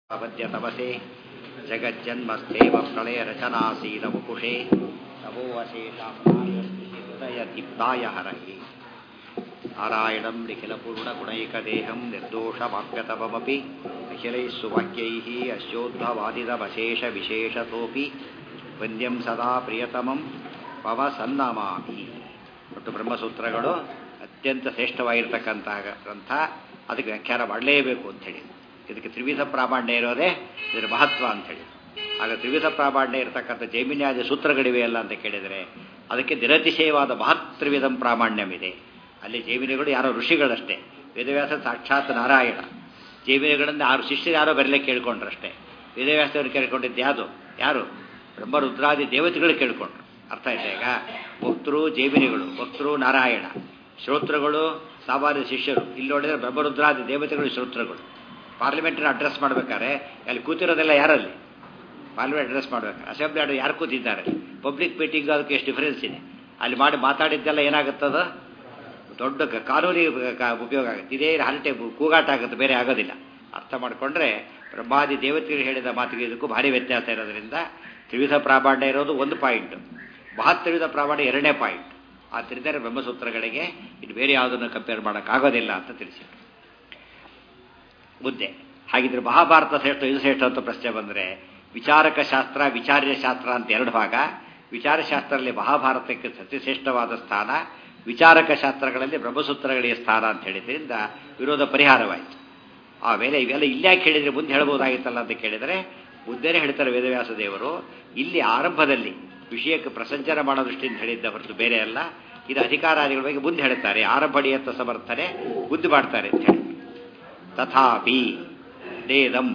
ಅವಧ್ಯ ತಪಸೆ ಜಗಜ್ಜನ್ಮಸ್ಥೇವ ಪ್ರಳಯ ರಚನಾಸೀನ ಮುಕುಷೇ ನಮೋವಶೇಷಾಯ ದೀಪ್ತಾಯ ಹರಹಿ ನಾರಾಯಣಂ ನಿಖಿಲಪೂರ್ಣಗುಣೈಕದೇಹಂ ನಿರ್ದೋಷಮಾಪ್ಯತಮಪಿ ಅಖಿಲೈಃ ಸುವಾಕ್ಯೈಃ ಅಸ್ಯೋದ್ಭವಾದಿದಮಶೇಷ ವಿಶೇಷತೋಪಿ ವಂದ್ಯಂ ಸದಾ ಪ್ರಿಯತಮಂ ಪವಸನ್ನಮಾಮಿ. ಮತ್ತು ಬ್ರಹ್ಮಸೂತ್ರಗಳು ಅತ್ಯಂತ ಶ್ರೇಷ್ಠವಾಗಿರ್ತಕ್ಕಂತಹ ಗ್ರಂಥ, ಅದಕ್ಕೆ ವ್ಯಾಖ್ಯಾನ ಮಾಡಲೇಬೇಕು ಅಂಥೇಳಿ. ಇದಕ್ಕೆ ತ್ರಿವಿಧ ಪ್ರಾಮಾಣ್ಯ ಇರೋದೇ ಇದರ ಮಹತ್ವ ಅಂಥೇಳಿ. ಆಗ ತ್ರಿವಿಧ ಪ್ರಾಮಾಣ್ಯ ಇರತಕ್ಕಂಥ ಜೈಮಿನ್ಯಾದಿ ಸೂತ್ರಗಳಿವೆಯಲ್ಲ ಅಂತ ಕೇಳಿದರೆ ಅದಕ್ಕೆ ನಿರತಿಶಯವಾದ ಮಹತ್ ತ್ರಿವಿಧಂ ಪ್ರಾಮಾಣ್ಯವಿದೆ. ಅಲ್ಲಿ ಜೈಮಿನಿಗಳು ಯಾರೋ ಋಷಿಗಳಷ್ಟೇ, ವೇದವ್ಯಾಸ ಸಾಕ್ಷಾತ್ ನಾರಾಯಣ. ಜೈಮಿನಿಗಳನ್ನು 6 ಶಿಷ್ಯರು ಯಾರೋ ಬರಲಿಕ್ಕೆ ಕೇಳ್ಕೊಂಡ್ರಷ್ಟೇ. ವೇದವ್ಯಾಸದವರು ಕೇಳ್ಕೊಂಡಿದ್ದು ಯಾರು ಬ್ರಹ್ಮರುದ್ರಾದಿ ದೇವತೆಗಳು ಕೇಳ್ಕೊಂಡ್ರು. ಅರ್ಥ ಆಯ್ತಾ? ಈಗ ಭಕ್ತರು ಜೈಮಿನಿಗಳು, ಭಕ್ತರು ನಾರಾಯಣ, ಶ್ರೋತೃಗಳು ಸಾಮಾನ್ಯ ಶಿಷ್ಯರು. ಇಲ್ಲಿ ನೋಡಿದರೆ ಬ್ರಹ್ಮರುದ್ರಾದಿ ದೇವತೆಗಳು ಶ್ರೋತೃಗಳು. ಪಾರ್ಲಿಮೆಂಟನ್ನು ಅಡ್ರೆಸ್ ಮಾಡಬೇಕಾದ್ರೆ ಅಲ್ಲಿ ಕೂತಿರೋದೆಲ್ಲ ಯಾರಲ್ಲಿ? ಪಾರ್ಲಿಮೆಂಟ್ ಅಡ್ರೆಸ್ ಮಾಡಬೇಕಾದ್ರೆ ಅಸೆಂಬ್ಲಿ ಆಡೋ ಯಾರು ಕೂತಿದ್ದಾರೆ? ಪಬ್ಲಿಕ್ ಮೀಟಿಂಗ್ ಅದಕ್ಕೆ ಎಷ್ಟು ಡಿಫರೆನ್ಸ್ ಇದೆ. ಅಲ್ಲಿ ಮಾತಾಡಿದ್ದೆಲ್ಲ ಏನಾಗುತ್ತದ ದೊಡ್ಡ ಕಾನೂನಿ ಉಪಯೋಗ ಆಗುತ್ತೆ. ಇದೇ ಹರಟೆ ಕೂಗಾಟ ಆಗುತ್ತೆ, ಬೇರೆ ಆಗೋದಿಲ್ಲ. ಅರ್ಥ ಮಾಡಿಕೊಂಡ್ರೆ ಬ್ರಹ್ಮಾದಿ ದೇವತೆಗಳು ಹೇಳಿದ ಮಾತಿಗೆ ಇದಕ್ಕೂ ಭಾರಿ ವ್ಯತ್ಯಾಸ ಇರೋದ್ರಿಂದ ತ್ರಿವಿಧ ಪ್ರಾಮಾಣ್ಯ ಇರೋದು ಒಂದು ಪಾಯಿಂಟ್, ಮಹತ್ ತ್ರಿವಿಧ ಪ್ರಾಮಾಣ್ಯ 2ನೇ ಪಾಯಿಂಟ್. ಆದ್ದರಿಂದ ಬ್ರಹ್ಮಸೂತ್ರಗಳಿಗೆ ಇದು ಬೇರೆ ಯಾವುದನ್ನು ಕಂಪೇರ್ ಮಾಡೋಕ್ಕಾಗೋದಿಲ್ಲ ಅಂತ ತಿಳಿಸಿದ್ರು. ಮುದ್ದೆ ಹಾಗಿದ್ರೆ ಮಹಾಭಾರತ ಶ್ರೇಷ್ಠ ಇದು ಶ್ರೇಷ್ಠ ಅಂತ ಪ್ರಶ್ನೆ ಬಂದರೆ, ವಿಚಾರಕ ಶಾಸ್ತ್ರ ವಿಚಾರ್ಯ ಶಾಸ್ತ್ರ ಅಂತ 2 ಭಾಗ. ವಿಚಾರಶಾಸ್ತ್ರದಲ್ಲಿ ಮಹಾಭಾರತಕ್ಕೆ ಅತಿಶ್ರೇಷ್ಠವಾದ ಸ್ಥಾನ, ವಿಚಾರಕ ಶಾಸ್ತ್ರಗಳಲ್ಲಿ ಬ್ರಹ್ಮಸೂತ್ರಗಳಿಗೆ ಸ್ಥಾನ ಅಂತ ಹೇಳಿದ್ರಿಂದ ವಿರೋಧ ಪರಿಹಾರವಾಯಿತು. ಆಮೇಲೆ ಇವೆಲ್ಲ ಇಲ್ಯಾಕೆ ಹೇಳಿದರೆ ಮುಂದೆ ಹೇಳ್ಬೋದಾಗಿತ್ತಲ್ಲ ಅಂತ ಕೇಳಿದರೆ, ಮುಂದೆನೇ ಹೇಳ್ತಾರೆ ವೇದವ್ಯಾಸ ದೇವರು. ಇಲ್ಲಿ ಆರಂಭದಲ್ಲಿ ವಿಷಯಕ್ಕೆ ಪ್ರಸಂಚನ ಮಾಡೋ ದೃಷ್ಟಿಯಿಂದ ಹೇಳಿದ್ದ ಹೊರತು ಬೇರೆ ಅಲ್ಲ. ಇದು ಅಧಿಕಾರಾದಿಗಳ ಬಗ್ಗೆ ಮುಂದೆ ಹೇಳ್ತಾರೆ. ಆರಂಭಡಿಯತ್ತ ಸಮರ್ಥನೆ ಬುದ್ಧಿ ಮಾಡ್ತಾರೆ ಅಂತ ಹೇಳಿ. ತಥಾಪಿ ನೇದಂ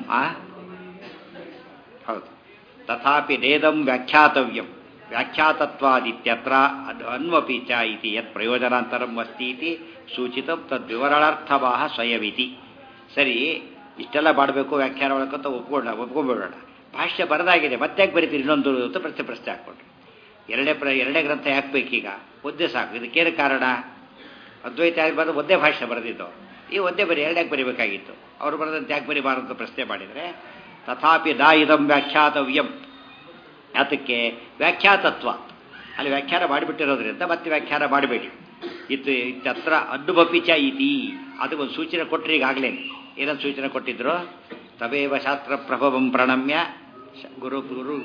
ಹೌದು ತಥಾಪಿ ನೇದಂ ವ್ಯಾಖ್ಯಾತವ್ಯಂ ವ್ಯಾಖ್ಯಾತತ್ವಾದಿತ್ಯತ್ರ ಅನ್ವಪಿ ಚ ಇತಿ ಯತ್ ಪ್ರಯೋಜನಾಂತರಂ ಅಸ್ತಿ ಇತಿ ಸೂಚಿತಂ ತದ್ವಿವರಣಾರ್ಥವಾಹ ಸ್ವಯಮಿತಿ. ಸರಿ, ಇಷ್ಟೆಲ್ಲ ಮಾಡಬೇಕು ವ್ಯಾಖ್ಯಾನ ಮಾಡಬೇಕಂತ ಒಪ್ಕೊಂಡ್ಬಿಡೋಣ. ಭಾಷ್ಯ ಬರದಾಗಿದೆ, ಮತ್ತೆ ಯಾಕೆ ಬರೀತೀರಿ ಇನ್ನೊಂದು ಅಂತ ಪ್ರಶ್ನೆ ಹಾಕ್ಕೊಂಡ್ರು. ಎರಡನೇ ಗ್ರಂಥ ಯಾಕೆ ಬೇಕೀಗ? ಒಂದೇ ಸಾಕು. ಇದಕ್ಕೇನು ಕಾರಣ? ಅದ್ವೈತ ಬರೆದು ಒಂದೇ ಭಾಷ್ಯ ಬರೆದಿದ್ದು, ಈ ಒಂದೇ ಬರೀ 2 ಬರೀಬೇಕಾಗಿತ್ತು. ಅವರು ಬರೆದಂತೆ ಯಾಕೆ ಬರೀಬಾರದು ಅಂತ ಪ್ರಶ್ನೆ ಮಾಡಿದರೆ, ತಥಾಪಿ ದಾ ಇದಂ ವ್ಯಾಖ್ಯಾತವ್ಯಂ, ಅದಕ್ಕೆ ವ್ಯಾಖ್ಯಾತತ್ವ ಅಲ್ಲಿ ವ್ಯಾಖ್ಯಾನ ಮಾಡಿಬಿಟ್ಟಿರೋದ್ರಿಂದ ಮತ್ತೆ ವ್ಯಾಖ್ಯಾನ ಮಾಡಬೇಡಿ. ಇತ್ಯತ್ರ ಅನುಭಪಿಚ ಇತಿ, ಅದಕ್ಕೊಂದು ಸೂಚನೆ ಕೊಟ್ಟರೆ ಈಗಾಗಲೇ. ಏನಂತ ಸೂಚನೆ ಕೊಟ್ಟಿದ್ರು? ತವೇವ ಶಾಸ್ತ್ರ ಪ್ರಭವಂ ಪ್ರಣಮ್ಯ ಗುರು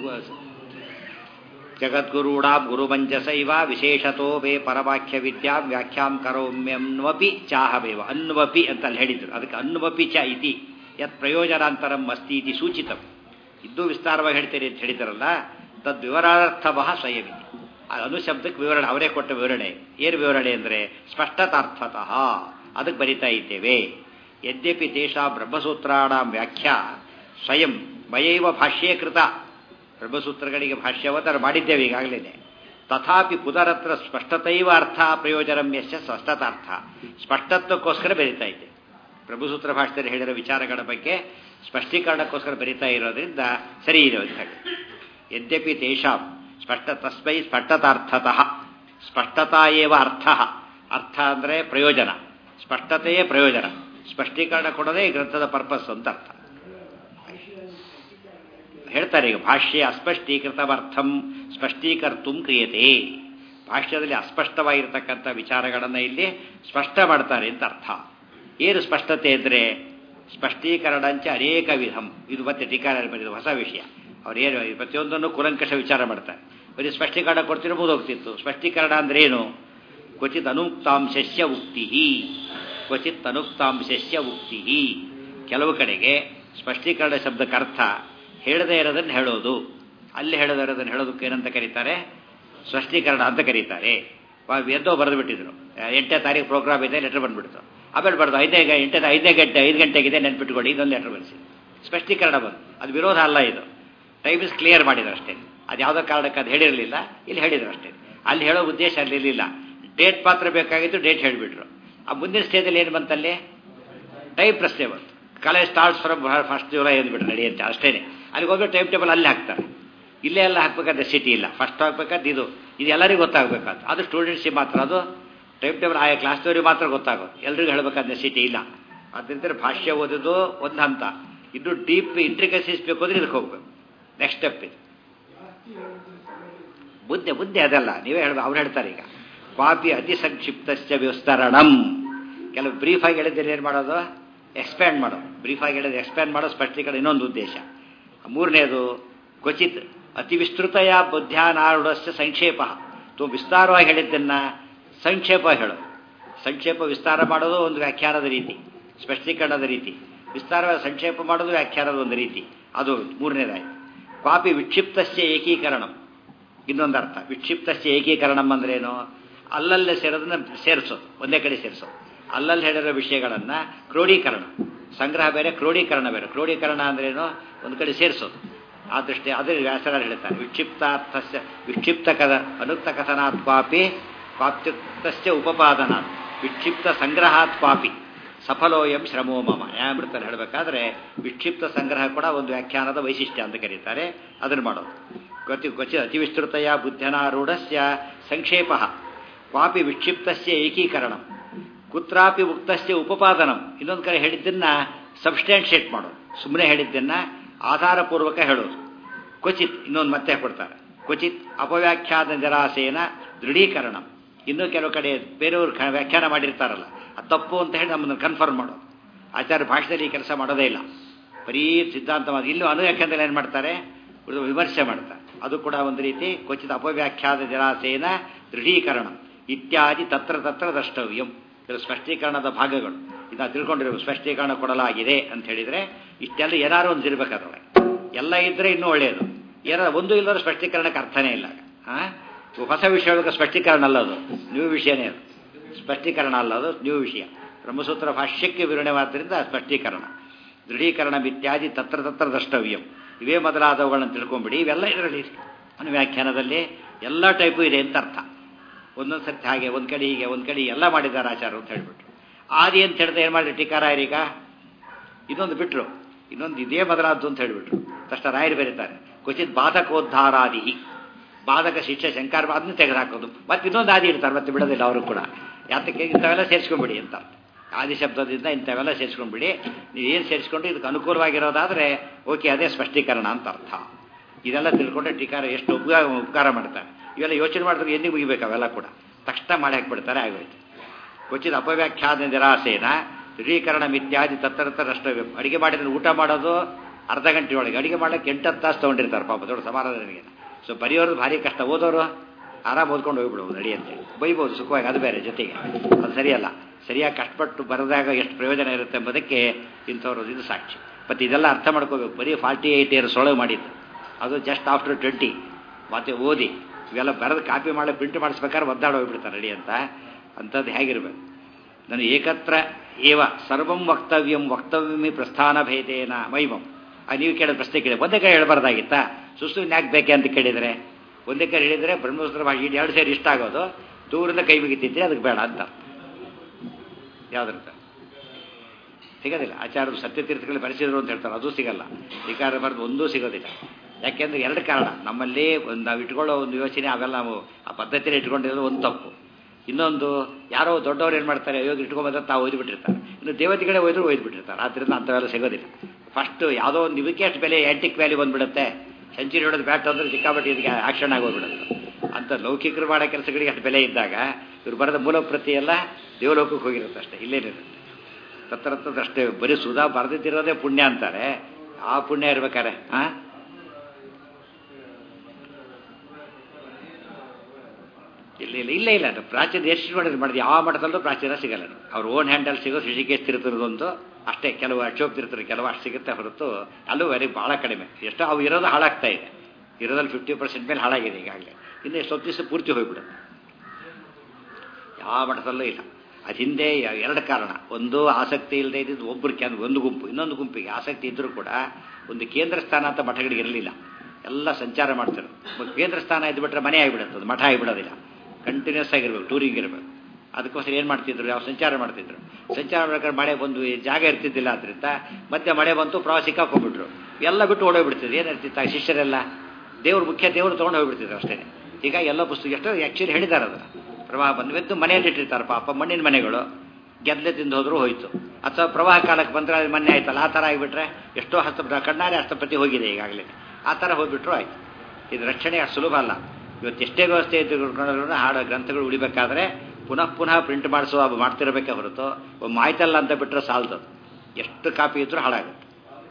ಜಗದ್ಗುರುಡಾಂ ಗುರುಮಂಜಸೈವ ವಿಶೇಷತೋ ವೇ ಪರವಾಕ್ಯ ವಿದ್ಯಾಂ ವ್ಯಾಖ್ಯಾಂ ಕರೋಮ್ಯನ್ವಪಿ ಚಾಹವೇವ. ಅನ್ವಪಿ ಅಂತ ಅಲ್ಲಿ ಹೇಳಿದ್ರು. ಅದಕ್ಕೆ ಅನ್ವಪಿ ಚ ಇತಿ ಯತ್ ಪ್ರಯೋಜನಾಂತರಂ ಅಸ್ತಿ ಇತಿ ಸೂಚಿತಂ. ಇದ್ದೂ ವಿಸ್ತಾರವಾಗಿ ಹೇಳ್ತೀರಿ ಅಂತ ಹೇಳಿದಾರಲ್ಲ, ತದ್ವಿವರಾರ್ಥವಃ ಸ್ವಯಮಿತಿ. ಅನುಶಬ್ದಕ್ಕೆ ವಿವರಣೆ ಅವರೇ ಕೊಟ್ಟ ವಿವರಣೆ. ಏನು ವಿವರಣೆ ಅಂದರೆ ಸ್ಪಷ್ಟತಾರ್ಥತಃ ಅದಕ್ಕೆ ಬರಿತಾ ಇದ್ದೇವೆ. ಯದ್ಯಪಿ ತೇಷಾ ಬ್ರಹ್ಮಸೂತ್ರಾಣಾಂ ವ್ಯಾಖ್ಯಾ ಸ್ವಯಂ ಮಯೈವ ಭಾಷ್ಯೇ ಕೃತ, ಬ್ರಹ್ಮಸೂತ್ರಗಳಿಗೆ ಭಾಷ್ಯವತರ ಮಾಡಿದ್ದೇವೆ ಈಗಾಗಲೇ. ತಥಾಪಿ ಪುನರತ್ರ ಸ್ಪಷ್ಟತೈವ ಅರ್ಥ ಪ್ರಯೋಜನಂ ಯಶ್ಚ ಸ್ಪಷ್ಟತಾರ್ಥ, ಸ್ಪಷ್ಟತ್ವಕ್ಕೋಸ್ಕರ ಬರೀತಾ ಇದ್ದೆ. ಬ್ರಹ್ಮಸೂತ್ರ ಭಾಷೆಯಲ್ಲಿ ಹೇಳಿರೋ ವಿಚಾರಗಳ ಬಗ್ಗೆ ಸ್ಪಷ್ಟೀಕರಣಕ್ಕೋಸ್ಕರ ಬರೀತಾ ಇರೋದ್ರಿಂದ ಸರಿ ಇದೆ ಅಂತ ಹೇಳಿ. ಯದ್ಯಪಿ ತೇಷಾಂ ತಸ್ಮೈ ಸ್ಪಷ್ಟತಾರ್ಥತಃ, ಸ್ಪಷ್ಟತಾ ಏವ ಅರ್ಥ. ಅರ್ಥ ಅಂದರೆ ಪ್ರಯೋಜನ, ಸ್ಪಷ್ಟತೆಯೇ ಪ್ರಯೋಜನ. ಸ್ಪಷ್ಟೀಕರಣ ಕೊಡೋದೇ ಈ ಗ್ರಂಥದ ಪರ್ಪಸ್ ಅಂತ ಅರ್ಥ ಹೇಳ್ತಾರೆ. ಈಗ ಭಾಷ್ಯ ಅಸ್ಪಷ್ಟೀಕೃತವರ್ಥಂ ಸ್ಪಷ್ಟೀಕರ್ತು ಕ್ರಿಯತೆ. ಭಾಷ್ಯದಲ್ಲಿ ಅಸ್ಪಷ್ಟವಾಗಿರ್ತಕ್ಕಂಥ ವಿಚಾರಗಳನ್ನು ಇಲ್ಲಿ ಸ್ಪಷ್ಟ ಮಾಡ್ತಾರೆ ಅಂತ ಅರ್ಥ. ಏನು ಸ್ಪಷ್ಟತೆ ಅಂದರೆ ಸ್ಪಷ್ಟೀಕರಣಂಚ ಅನೇಕ ವಿಧಂ. ಇದು ಮತ್ತೆ ಟೀಕಾರಲ್ಲಿ ಬಂದಿದ್ದು ಹೊಸ ವಿಷಯ. ಅವ್ರೇನು ಪ್ರತಿಯೊಂದನ್ನು ಕೂಲಂಕಷ ವಿಚಾರ ಮಾಡ್ತಾರೆ. ಬರೀ ಸ್ಪಷ್ಟೀಕರಣ ಕೊಡ್ತಿರ್ಬೋದು ಹೋಗ್ತಿತ್ತು. ಸ್ಪಷ್ಟೀಕರಣ ಅಂದ್ರೆ ಏನು? ಕ್ವಚಿತ್ ಅನುಕ್ತಾಂಶಸ್ಯ ಉಕ್ತಿ, ಕ್ವಚಿತ್ ಅನುಕ್ತಾಂಶಸ್ಯ ಉಕ್ತಿ. ಕೆಲವು ಕಡೆಗೆ ಸ್ಪಷ್ಟೀಕರಣ ಶಬ್ದಕ್ಕೆ ಅರ್ಥ ಹೇಳದೇ ಇರೋದನ್ನು ಹೇಳೋದು, ಅಲ್ಲಿ ಹೇಳದೇ ಇರೋದನ್ನು ಹೇಳೋದಕ್ಕೆ ಏನಂತ ಕರೀತಾರೆ? ಸ್ಪಷ್ಟೀಕರಣ ಅಂತ ಕರೀತಾರೆ. ಎದ್ದೋ ಬರೆದು ಬಿಟ್ಟಿದ್ರು, 8ನೇ ತಾರೀಕು ಪ್ರೋಗ್ರಾಮ್ ಇದೆ, ಲೆಟರ್ ಬಂದುಬಿಡ್ತು. ಆಮೇಲೆ ಬರೆದು 5 ಗಂಟೆಗಿದೆ ನೆನ್ಪಿಟ್ಕೊಳ್ಳಿ, ಇದೊಂದು ಲೆಟರ್ ಬರೆಸಿ. ಸ್ಪಷ್ಟೀಕರಣ ಬಂದು ಅದು ವಿರೋಧ ಅಲ್ಲ. ಇದು ಟೈಮ್ ಇಸ್ ಕ್ಲಿಯರ್ ಮಾಡಿದ್ರು ಅಷ್ಟೇ. ಅದು ಯಾವುದೋ ಕಾರಣಕ್ಕೆ ಅದು ಹೇಳಿರಲಿಲ್ಲ, ಇಲ್ಲಿ ಹೇಳಿದ್ರು ಅಷ್ಟೇ. ಅಲ್ಲಿ ಹೇಳೋ ಉದ್ದೇಶ ಅಲ್ಲಿರಲಿಲ್ಲ. ಡೇಟ್ ಮಾತ್ರ ಬೇಕಾಗಿತ್ತು, ಡೇಟ್ ಹೇಳಿಬಿಟ್ರು. ಆ ಮುಂದಿನ ಸ್ಟೇಜಲ್ಲಿ ಏನು ಬಂತಲ್ಲಿ? ಟೈಮ್ ಪ್ರಶ್ನೆ ಬಂತು. ಕಾಲೇಜ್ ಸ್ಟಾರ್ಟ್ಸ್ ಫ್ರಮ್ 1 ಜುಲೈ ಅಂದ್ಬಿಟ್ರೆ ನಡೆಯುತ್ತೆ ಅಷ್ಟೇ. ಅಲ್ಲಿಗೆ ಹೋಗಿ ಟೈಮ್ ಟೇಬಲ್ ಅಲ್ಲಿ ಹಾಕ್ತಾರೆ. ಇಲ್ಲೇ ಎಲ್ಲ ಹಾಕ್ಬೇಕಾದ್ರೆ ಸಿಟಿ ಇಲ್ಲ, ಫಸ್ಟ್ ಹಾಕ್ಬೇಕಾದ್ರೆ ಇದು ಎಲ್ಲರಿಗೂ ಗೊತ್ತಾಗಬೇಕಾದ. ಅದು ಸ್ಟೂಡೆಂಟ್ಸಿಗೆ ಮಾತ್ರ ಅದು ಟೈಮ್ ಟೇಬಲ್ ಆಯಾ ಕ್ಲಾಸ್ದವ್ರಿಗೆ ಮಾತ್ರ ಗೊತ್ತಾಗೋದು, ಎಲ್ರಿಗೂ ಹೇಳಬೇಕಾದ ಸಿಟಿ ಇಲ್ಲ. ಆದ್ದರಿಂದ ಭಾಷ್ಯ ಓದೋದು ಒಂದು ಹಂತ, ಇನ್ನು ಡೀಪ್ ಇಂಟ್ರಿಕಸೀಸ್ ಬೇಕು ಅಂದರೆ ಇದಕ್ಕೆ ಹೋಗ್ಬೇಕು. ನೆಕ್ಸ್ಟ್ ಸ್ಟೆಪ್ ಇದು ಬುದ್ಧಿ ಅದಲ್ಲ, ನೀವೇ ಹೇಳ್ಬೇಕು. ಅವ್ರು ಹೇಳ್ತಾರೆ ಈಗ ಕ್ವಾಪಿ ಅತಿ ಸಂಕ್ಷಿಪ್ತಶ್ಚ ವಿಸ್ತರಣಂ. ಕೆಲವು ಬ್ರೀಫಾಗಿ ಹೇಳಿದ್ರೆ ಏನು ಮಾಡೋದು, ಎಕ್ಸ್ಪ್ಯಾಂಡ್ ಮಾಡೋದು. ಬ್ರೀಫಾಗಿ ಹೇಳಿದ್ರೆ ಎಕ್ಸ್ಪ್ಯಾಂಡ್ ಮಾಡೋದು ಸ್ಪಷ್ಟೀಕರಣ ಇನ್ನೊಂದು ಉದ್ದೇಶ. ಮೂರನೇದು ಕ್ವಚಿತ್ ಅತಿ ವಿಸ್ತೃತಯ ಬುದ್ಧ್ಯಾನಾರುಢಸ್ಯ ಸಂಕ್ಷೇಪ. ವಿಸ್ತಾರವಾಗಿ ಹೇಳಿದ್ದನ್ನ ಸಂಕ್ಷೇಪ ಹೇಳೋದು. ಸಂಕ್ಷೇಪ ವಿಸ್ತಾರ ಮಾಡೋದು ಒಂದು ವ್ಯಾಖ್ಯಾನದ ರೀತಿ, ಸ್ಪಷ್ಟೀಕರಣದ ರೀತಿ. ವಿಸ್ತಾರವಾದ ಸಂಕ್ಷೇಪ ಮಾಡೋದು ವ್ಯಾಖ್ಯಾನದ ಒಂದು ರೀತಿ. ಅದು ಮೂರನೇದಾಯ್ತು. ಕ್ವಾಪಿ ವಿಕ್ಷಿಪ್ತಸ್ಯ ಏಕೀಕರಣಂ. ಇನ್ನೊಂದು ಅರ್ಥ ವಿಕ್ಷಿಪ್ತಸ್ಯ ಏಕೀಕರಣಂ ಅಂದ್ರೇನು, ಅಲ್ಲಲ್ಲೇ ಸೇರೋದನ್ನ ಸೇರಿಸೋದು, ಒಂದೇ ಕಡೆ ಸೇರಿಸೋದು. ಅಲ್ಲಲ್ಲಿ ಹೇಳಿರೋ ವಿಷಯಗಳನ್ನು ಕ್ರೋಢೀಕರಣ, ಸಂಗ್ರಹ ಬೇರೆ, ಕ್ರೋಢೀಕರಣ ಬೇರೆ. ಕ್ರೋಢೀಕರಣ ಅಂದ್ರೇನು, ಒಂದು ಕಡೆ ಸೇರಿಸೋದು. ಆ ದೃಷ್ಟಿ ಅದೇ ವ್ಯಾಸರಾರು ಹೇಳ್ತಾರೆ. ವಿಕ್ಷಿಪ್ತಾರ್ಥಸ್ಯ ವಿಕ್ಷಿಪ್ತ ಅನುಕ್ತ ಕಥನಾತ್ ಕ್ವಾಪಿ ಕ್ವಾಪ್ತ್ಯುಕ್ತಸ್ಯ ಉಪಪಾದನಾತ್ ವಿಕ್ಷಿಪ್ತ ಸಂಗ್ರಹಾತ್ ಕ್ವಾಪಿ ಸಫಲೋಯಂ ಶ್ರಮೋ ಮಮ. ನ್ಯಾಯಮೃತಲ್ಲಿ ಹೇಳಬೇಕಾದ್ರೆ ವಿಕ್ಷಿಪ್ತ ಸಂಗ್ರಹ ಕೂಡ ಒಂದು ವ್ಯಾಖ್ಯಾನದ ವೈಶಿಷ್ಟ್ಯ ಅಂತ ಕರೀತಾರೆ. ಅದನ್ನು ಮಾಡೋದು. ಕ್ವಚಿತ್ ಅತಿ ವಿಸ್ತೃತಯ ಬುದ್ಧ್ಯನಾರೂಢಸ್ಯ ಸಂಕ್ಷೇಪ ಕ್ವಾಪಿ ವಿಕ್ಷಿಪ್ತಸ್ಯ ಏಕೀಕರಣಂ ಕುತ್ರಾಪಿ ಉಕ್ತಸ್ಯ ಉಪಪಾದನಂ. ಇನ್ನೊಂದು ಕಡೆ ಹೇಳಿದ್ದನ್ನ ಸಬ್ಸ್ಟ್ಯಾನ್ಷಿಯೇಟ್ ಮಾಡೋದು, ಸುಮ್ಮನೆ ಹೇಳಿದ್ದನ್ನ ಆಧಾರಪೂರ್ವಕ ಹೇಳೋದು. ಕ್ವಚಿತ್ ಇನ್ನೊಂದು ಮತ್ತೆ ಕೊಡ್ತಾರೆ. ಕ್ವಚಿತ್ ಅಪವ್ಯಾಖ್ಯಾನ ಜರಾಸೇನ ದೃಢೀಕರಣಂ. ಇನ್ನೂ ಕೆಲವು ಕಡೆ ಬೇರೆಯವರು ವ್ಯಾಖ್ಯಾನ ಮಾಡಿರ್ತಾರಲ್ಲ, ಅದು ತಪ್ಪು ಅಂತ ಹೇಳಿ ನಮ್ಮನ್ನು ಕನ್ಫರ್ಮ್ ಮಾಡೋದು. ಆಚಾರ್ಯ ಭಾಷೆಯಲ್ಲಿ ಈ ಕೆಲಸ ಮಾಡೋದೇ ಇಲ್ಲ, ಬರೀ ಸಿದ್ಧಾಂತವಾದ. ಇಲ್ಲೂ ಅನುವ್ಯಾಖ್ಯಾನದಲ್ಲಿ ಏನು ಮಾಡ್ತಾರೆ, ವಿಮರ್ಶೆ ಮಾಡ್ತಾರೆ. ಅದು ಕೂಡ ಒಂದು ರೀತಿ ಕ್ವಚಿತ್ ಅಪವ್ಯಾಖ್ಯಾನ ಜರಾಸೇನ ದೃಢೀಕರಣ ಇತ್ಯಾದಿ ತತ್ರ ದ್ರಷ್ಟವ್ಯಂ. ಕೆಲವು ಸ್ಪಷ್ಟೀಕರಣದ ಭಾಗಗಳು ಇದನ್ನ ತಿಳ್ಕೊಂಡಿರೋ ಸ್ಪಷ್ಟೀಕರಣ ಕೊಡಲಾಗಿದೆ ಅಂತ ಹೇಳಿದರೆ ಇಷ್ಟೆಲ್ಲ ಏನಾರು ಒಂದು ಇರಬೇಕಾದ್ರೆ ಎಲ್ಲ ಇದ್ದರೆ ಇನ್ನೂ ಒಳ್ಳೆಯದು. ಏನಾರು ಒಂದು ಇಲ್ಲದ ಸ್ಪಷ್ಟೀಕರಣಕ್ಕೆ ಅರ್ಥನೇ ಇಲ್ಲ. ಹೊಸ ವಿಷಯಗಳಿಗೆ ಸ್ಪಷ್ಟೀಕರಣ ಅಲ್ಲದು, ನ್ಯೂ ವಿಷಯನೇ ಅದು. ಸ್ಪಷ್ಟೀಕರಣ ಅಲ್ಲದು, ನ್ಯೂ ವಿಷಯ. ಬ್ರಹ್ಮಸೂತ್ರ ಭಾಷ್ಯಕ್ಕೆ ವಿವರಣೆವಾದ್ದರಿಂದ ಸ್ಪಷ್ಟೀಕರಣ. ದೃಢೀಕರಣ ಇತ್ಯಾದಿ ತತ್ರ ದ್ರಷ್ಟವ್ಯಂ. ಇವೇ ಮೊದಲಾದವುಗಳನ್ನು ತಿಳ್ಕೊಂಬಿಡಿ. ಇವೆಲ್ಲ ಇದರಲ್ಲಿ ವ್ಯಾಖ್ಯಾನದಲ್ಲಿ ಎಲ್ಲ ಟೈಪು ಇದೆ ಅಂತ ಅರ್ಥ. ಒಂದೊಂದು ಸರ್ತಿ ಹಾಗೆ, ಒಂದು ಕಡೆ ಹೀಗೆ, ಒಂದು ಕಡೆ ಎಲ್ಲ ಮಾಡಿದ್ದಾರೆ ಆಚಾರ ಅಂತ ಹೇಳಿಬಿಟ್ರು. ಆದಿ ಅಂತ ಹೇಳಿದ್ರೆ ಏನು ಮಾಡಿದ್ರು ಟೀಕಾರಾಯರೀಗ, ಇನ್ನೊಂದು ಬಿಟ್ಟರು, ಇನ್ನೊಂದು ಇದೇ ಮೊದಲಾದ್ದು ಅಂತ ಹೇಳಿಬಿಟ್ರು. ತಕ್ಷಣ ರಾಯರು ಬರೀತಾರೆ ಕ್ವಚಿತ್ ಬಾಧಕೋದ್ಧಾರಾದಿ. ಬಾಧಕ ಶಿಕ್ಷೆ ಶಂಕಾರ ಅದನ್ನು ತೆಗೆದುಹಾಕೋದು. ಮತ್ತೆ ಇನ್ನೊಂದು ಆದಿ ಇರ್ತಾರೆ, ಮತ್ತೆ ಬಿಡೋದಿಲ್ಲ ಅವರು ಕೂಡ. ಯಾತಕ್ಕೆ ಇಂಥವೆಲ್ಲ ಸೇರಿಸ್ಕೊಂಡ್ಬಿಡಿ ಅಂತ. ಆದಿ ಶಬ್ದದಿಂದ ಇಂಥವೆಲ್ಲ ಸೇರಿಸ್ಕೊಂಡ್ಬಿಡಿ. ನೀವು ಏನು ಸೇರಿಸ್ಕೊಂಡು ಇದಕ್ಕೆ ಅನುಕೂಲವಾಗಿರೋದಾದರೆ ಓಕೆ, ಅದೇ ಸ್ಪಷ್ಟೀಕರಣ ಅಂತ ಅರ್ಥ. ಇದೆಲ್ಲ ತಿಳ್ಕೊಂಡ್ರೆ ಟೀಕಾರ ಎಷ್ಟು ಉಪಕಾರ ಮಾಡ್ತಾರೆ. ಇವೆಲ್ಲ ಯೋಚನೆ ಮಾಡಿದ್ರೆ ಎಲ್ಲಿ ಮುಗಿಬೇಕು ಅವೆಲ್ಲ ಕೂಡ. ತಕ್ಷಣ ಮಾಡಿ ಹಾಕಿಬಿಡ್ತಾರೆ, ಆಗೋಯ್ತು. ಕ್ವಚಿತ್ ಅಪವ್ಯಾಖ್ಯಾನ ನಿರಾಸೇನ ದೃಢೀಕರಣ ಇತ್ಯಾದಿ ತತ್ರ ಅಷ್ಟವೇ. ಅಡುಗೆ ಮಾಡಿದ್ರೆ ಊಟ ಮಾಡೋದು ಅರ್ಧ ಗಂಟೆ ಒಳಗೆ, ಅಡುಗೆ ಮಾಡೋಕ್ಕೆ 8-10 ತಾಸು ತೊಗೊಂಡಿರ್ತಾರೆ ಪಾಪ, ದೊಡ್ಡ ಸಮಾರಾಧನೆಗೆ. ಸೊ ಬರೆಯೋರು ಭಾರಿ ಕಷ್ಟ, ಓದೋರು ಆರಾಮ್ ಓದ್ಕೊಂಡು ಹೋಗ್ಬಿಡ್ಬೋದು ನಡಿ ಅಂತೇಳಿ ಬೈಬೋದು ಸುಖವಾಗಿ. ಅದು ಬೇರೆ ಜೊತೆಗೆ ಅದು ಸರಿಯಲ್ಲ. ಸರಿಯಾಗಿ ಕಷ್ಟಪಟ್ಟು ಬರೆದಾಗ ಎಷ್ಟು ಪ್ರಯೋಜನ ಇರುತ್ತೆ ಎಂಬುದಕ್ಕೆ ಇಂಥವ್ರು ಇದು ಸಾಕ್ಷಿ. ಮತ್ತು ಇದೆಲ್ಲ ಅರ್ಥ ಮಾಡ್ಕೋಬೇಕು. ಬರೀ 48 ಇಯರ್ಸ್ ಒಳಗೆ ಮಾಡಿದ್ದು, ಅದು ಜಸ್ಟ್ ಆಫ್ಟರ್ 20 ಮತ್ತೆ ಓದಿ ಇವೆಲ್ಲ ಬರೆದು ಕಾಪಿ ಮಾಡಿ ಪ್ರಿಂಟ್ ಮಾಡಿಸ್ಬೇಕಾದ್ರೆ ಒದ್ದಾಡೋಗ್ಬಿಡ್ತಾರೆ ರೆಡಿ ಅಂತ. ಅಂಥದ್ದು ಹೇಗಿರ್ಬೇಕು. ನಾನು ಏಕತ್ರ ಏವ ಸರ್ವಂ ವಕ್ತವ್ಯಮಿ ಪ್ರಸ್ಥಾನ ಭೇದೇನ ಮೈಮಂ. ನೀವು ಕೇಳಿದ ಪ್ರಶ್ನೆ ಕೇಳಿ ಒಂದೇ ಕಡೆ ಹೇಳಬಾರ್ದಾಗಿತ್ತಾ? ಸುಸ್ತು ಯಾಕೆ ಬೇಕೆ ಅಂತ ಕೇಳಿದರೆ, ಒಂದೇ ಕಡೆ ಹೇಳಿದರೆ ಬ್ರಹ್ಮಸೂತ್ರ ಭಾಷೆ 2 ಸೇರಿ ಇಷ್ಟ ಆಗೋದು, ದೂರಿಂದ ಕೈ ಮುಗಿತಿದ್ರೆ ಅದಕ್ಕೆ ಬೇಡ ಅಂತ. ಯಾವುದ್ರಂತ ಸಿಗೋದಿಲ್ಲ. ಆಚಾರ್ಯರು ಸತ್ಯತೀರ್ಥಗಳು ಬರೆಸಿದ್ರು ಅಂತ ಹೇಳ್ತಾರೆ, ಅದು ಸಿಗಲ್ಲ. ವಿಕಾರ ಬರೆದು ಒಂದೂ ಸಿಗೋದಿಲ್ಲ. ಯಾಕೆಂದರೆ 2 ಕಾರಣ. ನಮ್ಮಲ್ಲಿ ನಾವು ಇಟ್ಕೊಳ್ಳೋ ಒಂದು ಯೋಚನೆ, ಅವೆಲ್ಲ ನಾವು ಆ ಪದ್ಧತಿಯಲ್ಲಿ ಇಟ್ಕೊಂಡಿರೋದು ಒಂದು ತಪ್ಪು. ಇನ್ನೊಂದು, ಯಾರೋ ದೊಡ್ಡವ್ರು ಏನು ಮಾಡ್ತಾರೆ, ಯೋಗ ಇಟ್ಕೊಂಬಂದ್ರೆ ತಾವು ಓದ್ಬಿಟ್ಟಿರ್ತಾರೆ. ಇನ್ನು ದೇವತೆಗಳೇ ಓದ್ಬಿಟ್ಟಿರ್ತಾರೆ. ಆದ್ದರಿಂದ ಅಂಥವೆಲ್ಲ ಸಿಗೋದಿಲ್ಲ. ಫಸ್ಟು ಯಾವುದೋ ಒಂದು ಇದಕ್ಕೆ ಎಷ್ಟು ಬೆಲೆ, ಆ್ಯಂಟಿಕ್ ವ್ಯಾಲ್ಯೂ ಬಂದುಬಿಡುತ್ತೆ. ಸೆಂಚುರಿ ಹೊಡೋದು ಬ್ಯಾಟ್ ಅಂದರೆ ಸಿಕ್ಕಾಪಟ್ಟಿ ಇದಕ್ಕೆ ಆಕ್ಷನ್ ಆಗೋಗ್ಬಿಡುತ್ತೆ. ಅಂಥ ಲೌಕಿಕರು ಮಾಡೋ ಕೆಲಸಗಳಿಗೆ ಅಷ್ಟು ಬೆಲೆ ಇದ್ದಾಗ ಇವ್ರು ಬರೆದ ಮೂಲ ಪ್ರತಿ ಎಲ್ಲ ದೇವಲೋಕಕ್ಕೆ ಹೋಗಿರುತ್ತೆ ಅಷ್ಟೇ, ಇಲ್ಲೇನಿರುತ್ತೆ. ತತ್ತರತ್ತದಷ್ಟೇ. ಬರೀ ಸುಧಾ ಬರೆದಿದ್ದಿರೋದೇ ಪುಣ್ಯ ಅಂತಾರೆ. ಆ ಪುಣ್ಯ ಇರ್ಬೇಕಾರೆ ಇಲ್ಲ ಅದು ಪ್ರಾಚೀನ ಎಷ್ಟು ಮಾಡಿದ್ರು ಯಾವ ಮಠದಲ್ಲೂ ಪ್ರಾಚೀನ ಸಿಗಲ್ಲ. ಅವ್ರ ಓನ್ ಹ್ಯಾಂಡಲ್ ಸಿಗೋ ಋಷಿಕೇಶ್ ತಿರುತ್ತಿರೋದೊಂದು ಅಷ್ಟೇ. ಕೆಲವು ಅಶೋಕ್ ತಿರುತ್ತಾರೆ, ಕೆಲವು ಅಷ್ಟು ಸಿಗುತ್ತೆ ಹೊರತು ಅಲ್ಲೂ ಭಾಳ ಕಡಿಮೆ. ಎಷ್ಟೋ ಅವು ಇರೋದು ಹಾಳಾಗ್ತಾ ಇದೆ. ಇರೋದಲ್ಲಿ 50% ಮೇಲೆ ಹಾಳಾಗಿದೆ ಈಗಾಗಲೇ. ಇನ್ನು ಎಷ್ಟೊತ್ತು ದಿವಸ ಪೂರ್ತಿ ಹೋಗ್ಬಿಡುತ್ತೆ. ಯಾವ ಮಠದಲ್ಲೂ ಇಲ್ಲ. ಅದು ಹಿಂದೆ 2 ಕಾರಣ. ಒಂದು, ಆಸಕ್ತಿ ಇಲ್ಲದೆ ಇದ್ದಿದ್ದು ಒಬ್ಬರು ಒಂದು ಗುಂಪು. ಇನ್ನೊಂದು ಗುಂಪಿಗೆ ಆಸಕ್ತಿ ಇದ್ದರೂ ಕೂಡ ಒಂದು ಕೇಂದ್ರ ಸ್ಥಾನ ಅಂತ ಮಠಗಳಿಗೆ ಇರಲಿಲ್ಲ. ಎಲ್ಲ ಸಂಚಾರ ಮಾಡ್ತಾರೆ. ಕೇಂದ್ರ ಸ್ಥಾನ ಇದ್ದುಬಿಟ್ರೆ ಮನೆ ಆಗಿಬಿಡುತ್ತೆ, ಅದು ಮಠ ಆಗಿಬಿಡೋದಿಲ್ಲ. ಕಂಟಿನ್ಯೂಸ್ ಆಗಿರ್ಬೇಕು, ಟೂರಿಂಗ್ ಇರಬೇಕು. ಅದಕ್ಕೋಸ್ಕರ ಏನು ಮಾಡ್ತಿದ್ರು, ಯಾವ ಸಂಚಾರ ಮಾಡ್ತಿದ್ರು. ಸಂಚಾರ ಮಾಡ್ಬೇಕಾದ್ರೆ ಮಳೆ ಬಂದು ಜಾಗ ಇರ್ತಿದ್ದಿಲ್ಲ. ಆದ್ದರಿಂದ ಮತ್ತೆ ಮಳೆ ಬಂತು, ಪ್ರವಾಸ ಸಿಕ್ಕಾಕೊಂಡ್ಬಿಟ್ರು. ಎಲ್ಲ ಬಿಟ್ಟು ಓಡೋಗ್ಬಿಡ್ತಿದ್ರು. ಏನಿರ್ತಿತ್ತು, ಶಿಷ್ಯರೆಲ್ಲ ಮುಖ್ಯ ದೇವರು ತೊಗೊಂಡು ಹೋಗ್ಬಿಡ್ತಿದ್ರು ಅಷ್ಟೇ. ಈಗ ಎಲ್ಲ ಪುಸ್ತಕ ಎಷ್ಟು ಆ್ಯಕ್ಚುಲಿ ಹೇಳಿದ್ದಾರೆ. ಅದನ್ನು ಪ್ರವಾಹ ಬಂದು ಮನೆಯಲ್ಲಿ ಇಟ್ಟಿರ್ತಾರೆ ಪಾಪ, ಮಣ್ಣಿನ ಮನೆಗಳು ಗೆದ್ಲೆ ತಿಂದು ಹೋದರೂ ಹೋಯ್ತು. ಅಥವಾ ಪ್ರವಾಹ ಕಾಲಕ್ಕೆ ಬಂದರೆ ಅದು ಮೊನ್ನೆ ಆಯ್ತಲ್ಲ ಆ ಥರ ಆಗಿಬಿಟ್ರೆ ಎಷ್ಟೋ ಕಣ್ಣಾರೆ ಹಸ್ತಪತಿ ಹೋಗಿದೆ ಈಗಾಗಲೇ. ಆ ಥರ ಹೋಗ್ಬಿಟ್ರು ಆಯ್ತು. ಇದು ರಕ್ಷಣೆ ಅಷ್ಟು ಸುಲಭ ಅಲ್ಲ. ಇವತ್ತು ಎಷ್ಟೇ ವ್ಯವಸ್ಥೆ ಇದ್ದುಕೊಂಡ್ರೂ ಹಾಡೋ ಗ್ರಂಥಗಳು ಉಳಿಬೇಕಾದ್ರೆ ಪುನಃ ಪುನಃ ಪ್ರಿಂಟ್ ಮಾಡಿಸೋ ಮಾಡ್ತಿರಬೇಕೇ ಹೊರತು ಮಾಯ್ತಲ್ಲ ಅಂತ ಬಿಟ್ಟರೆ ಸಾಲದು. ಎಷ್ಟು ಕಾಪಿ ಇದ್ರೂ ಹಾಳಾಗುತ್ತೆ.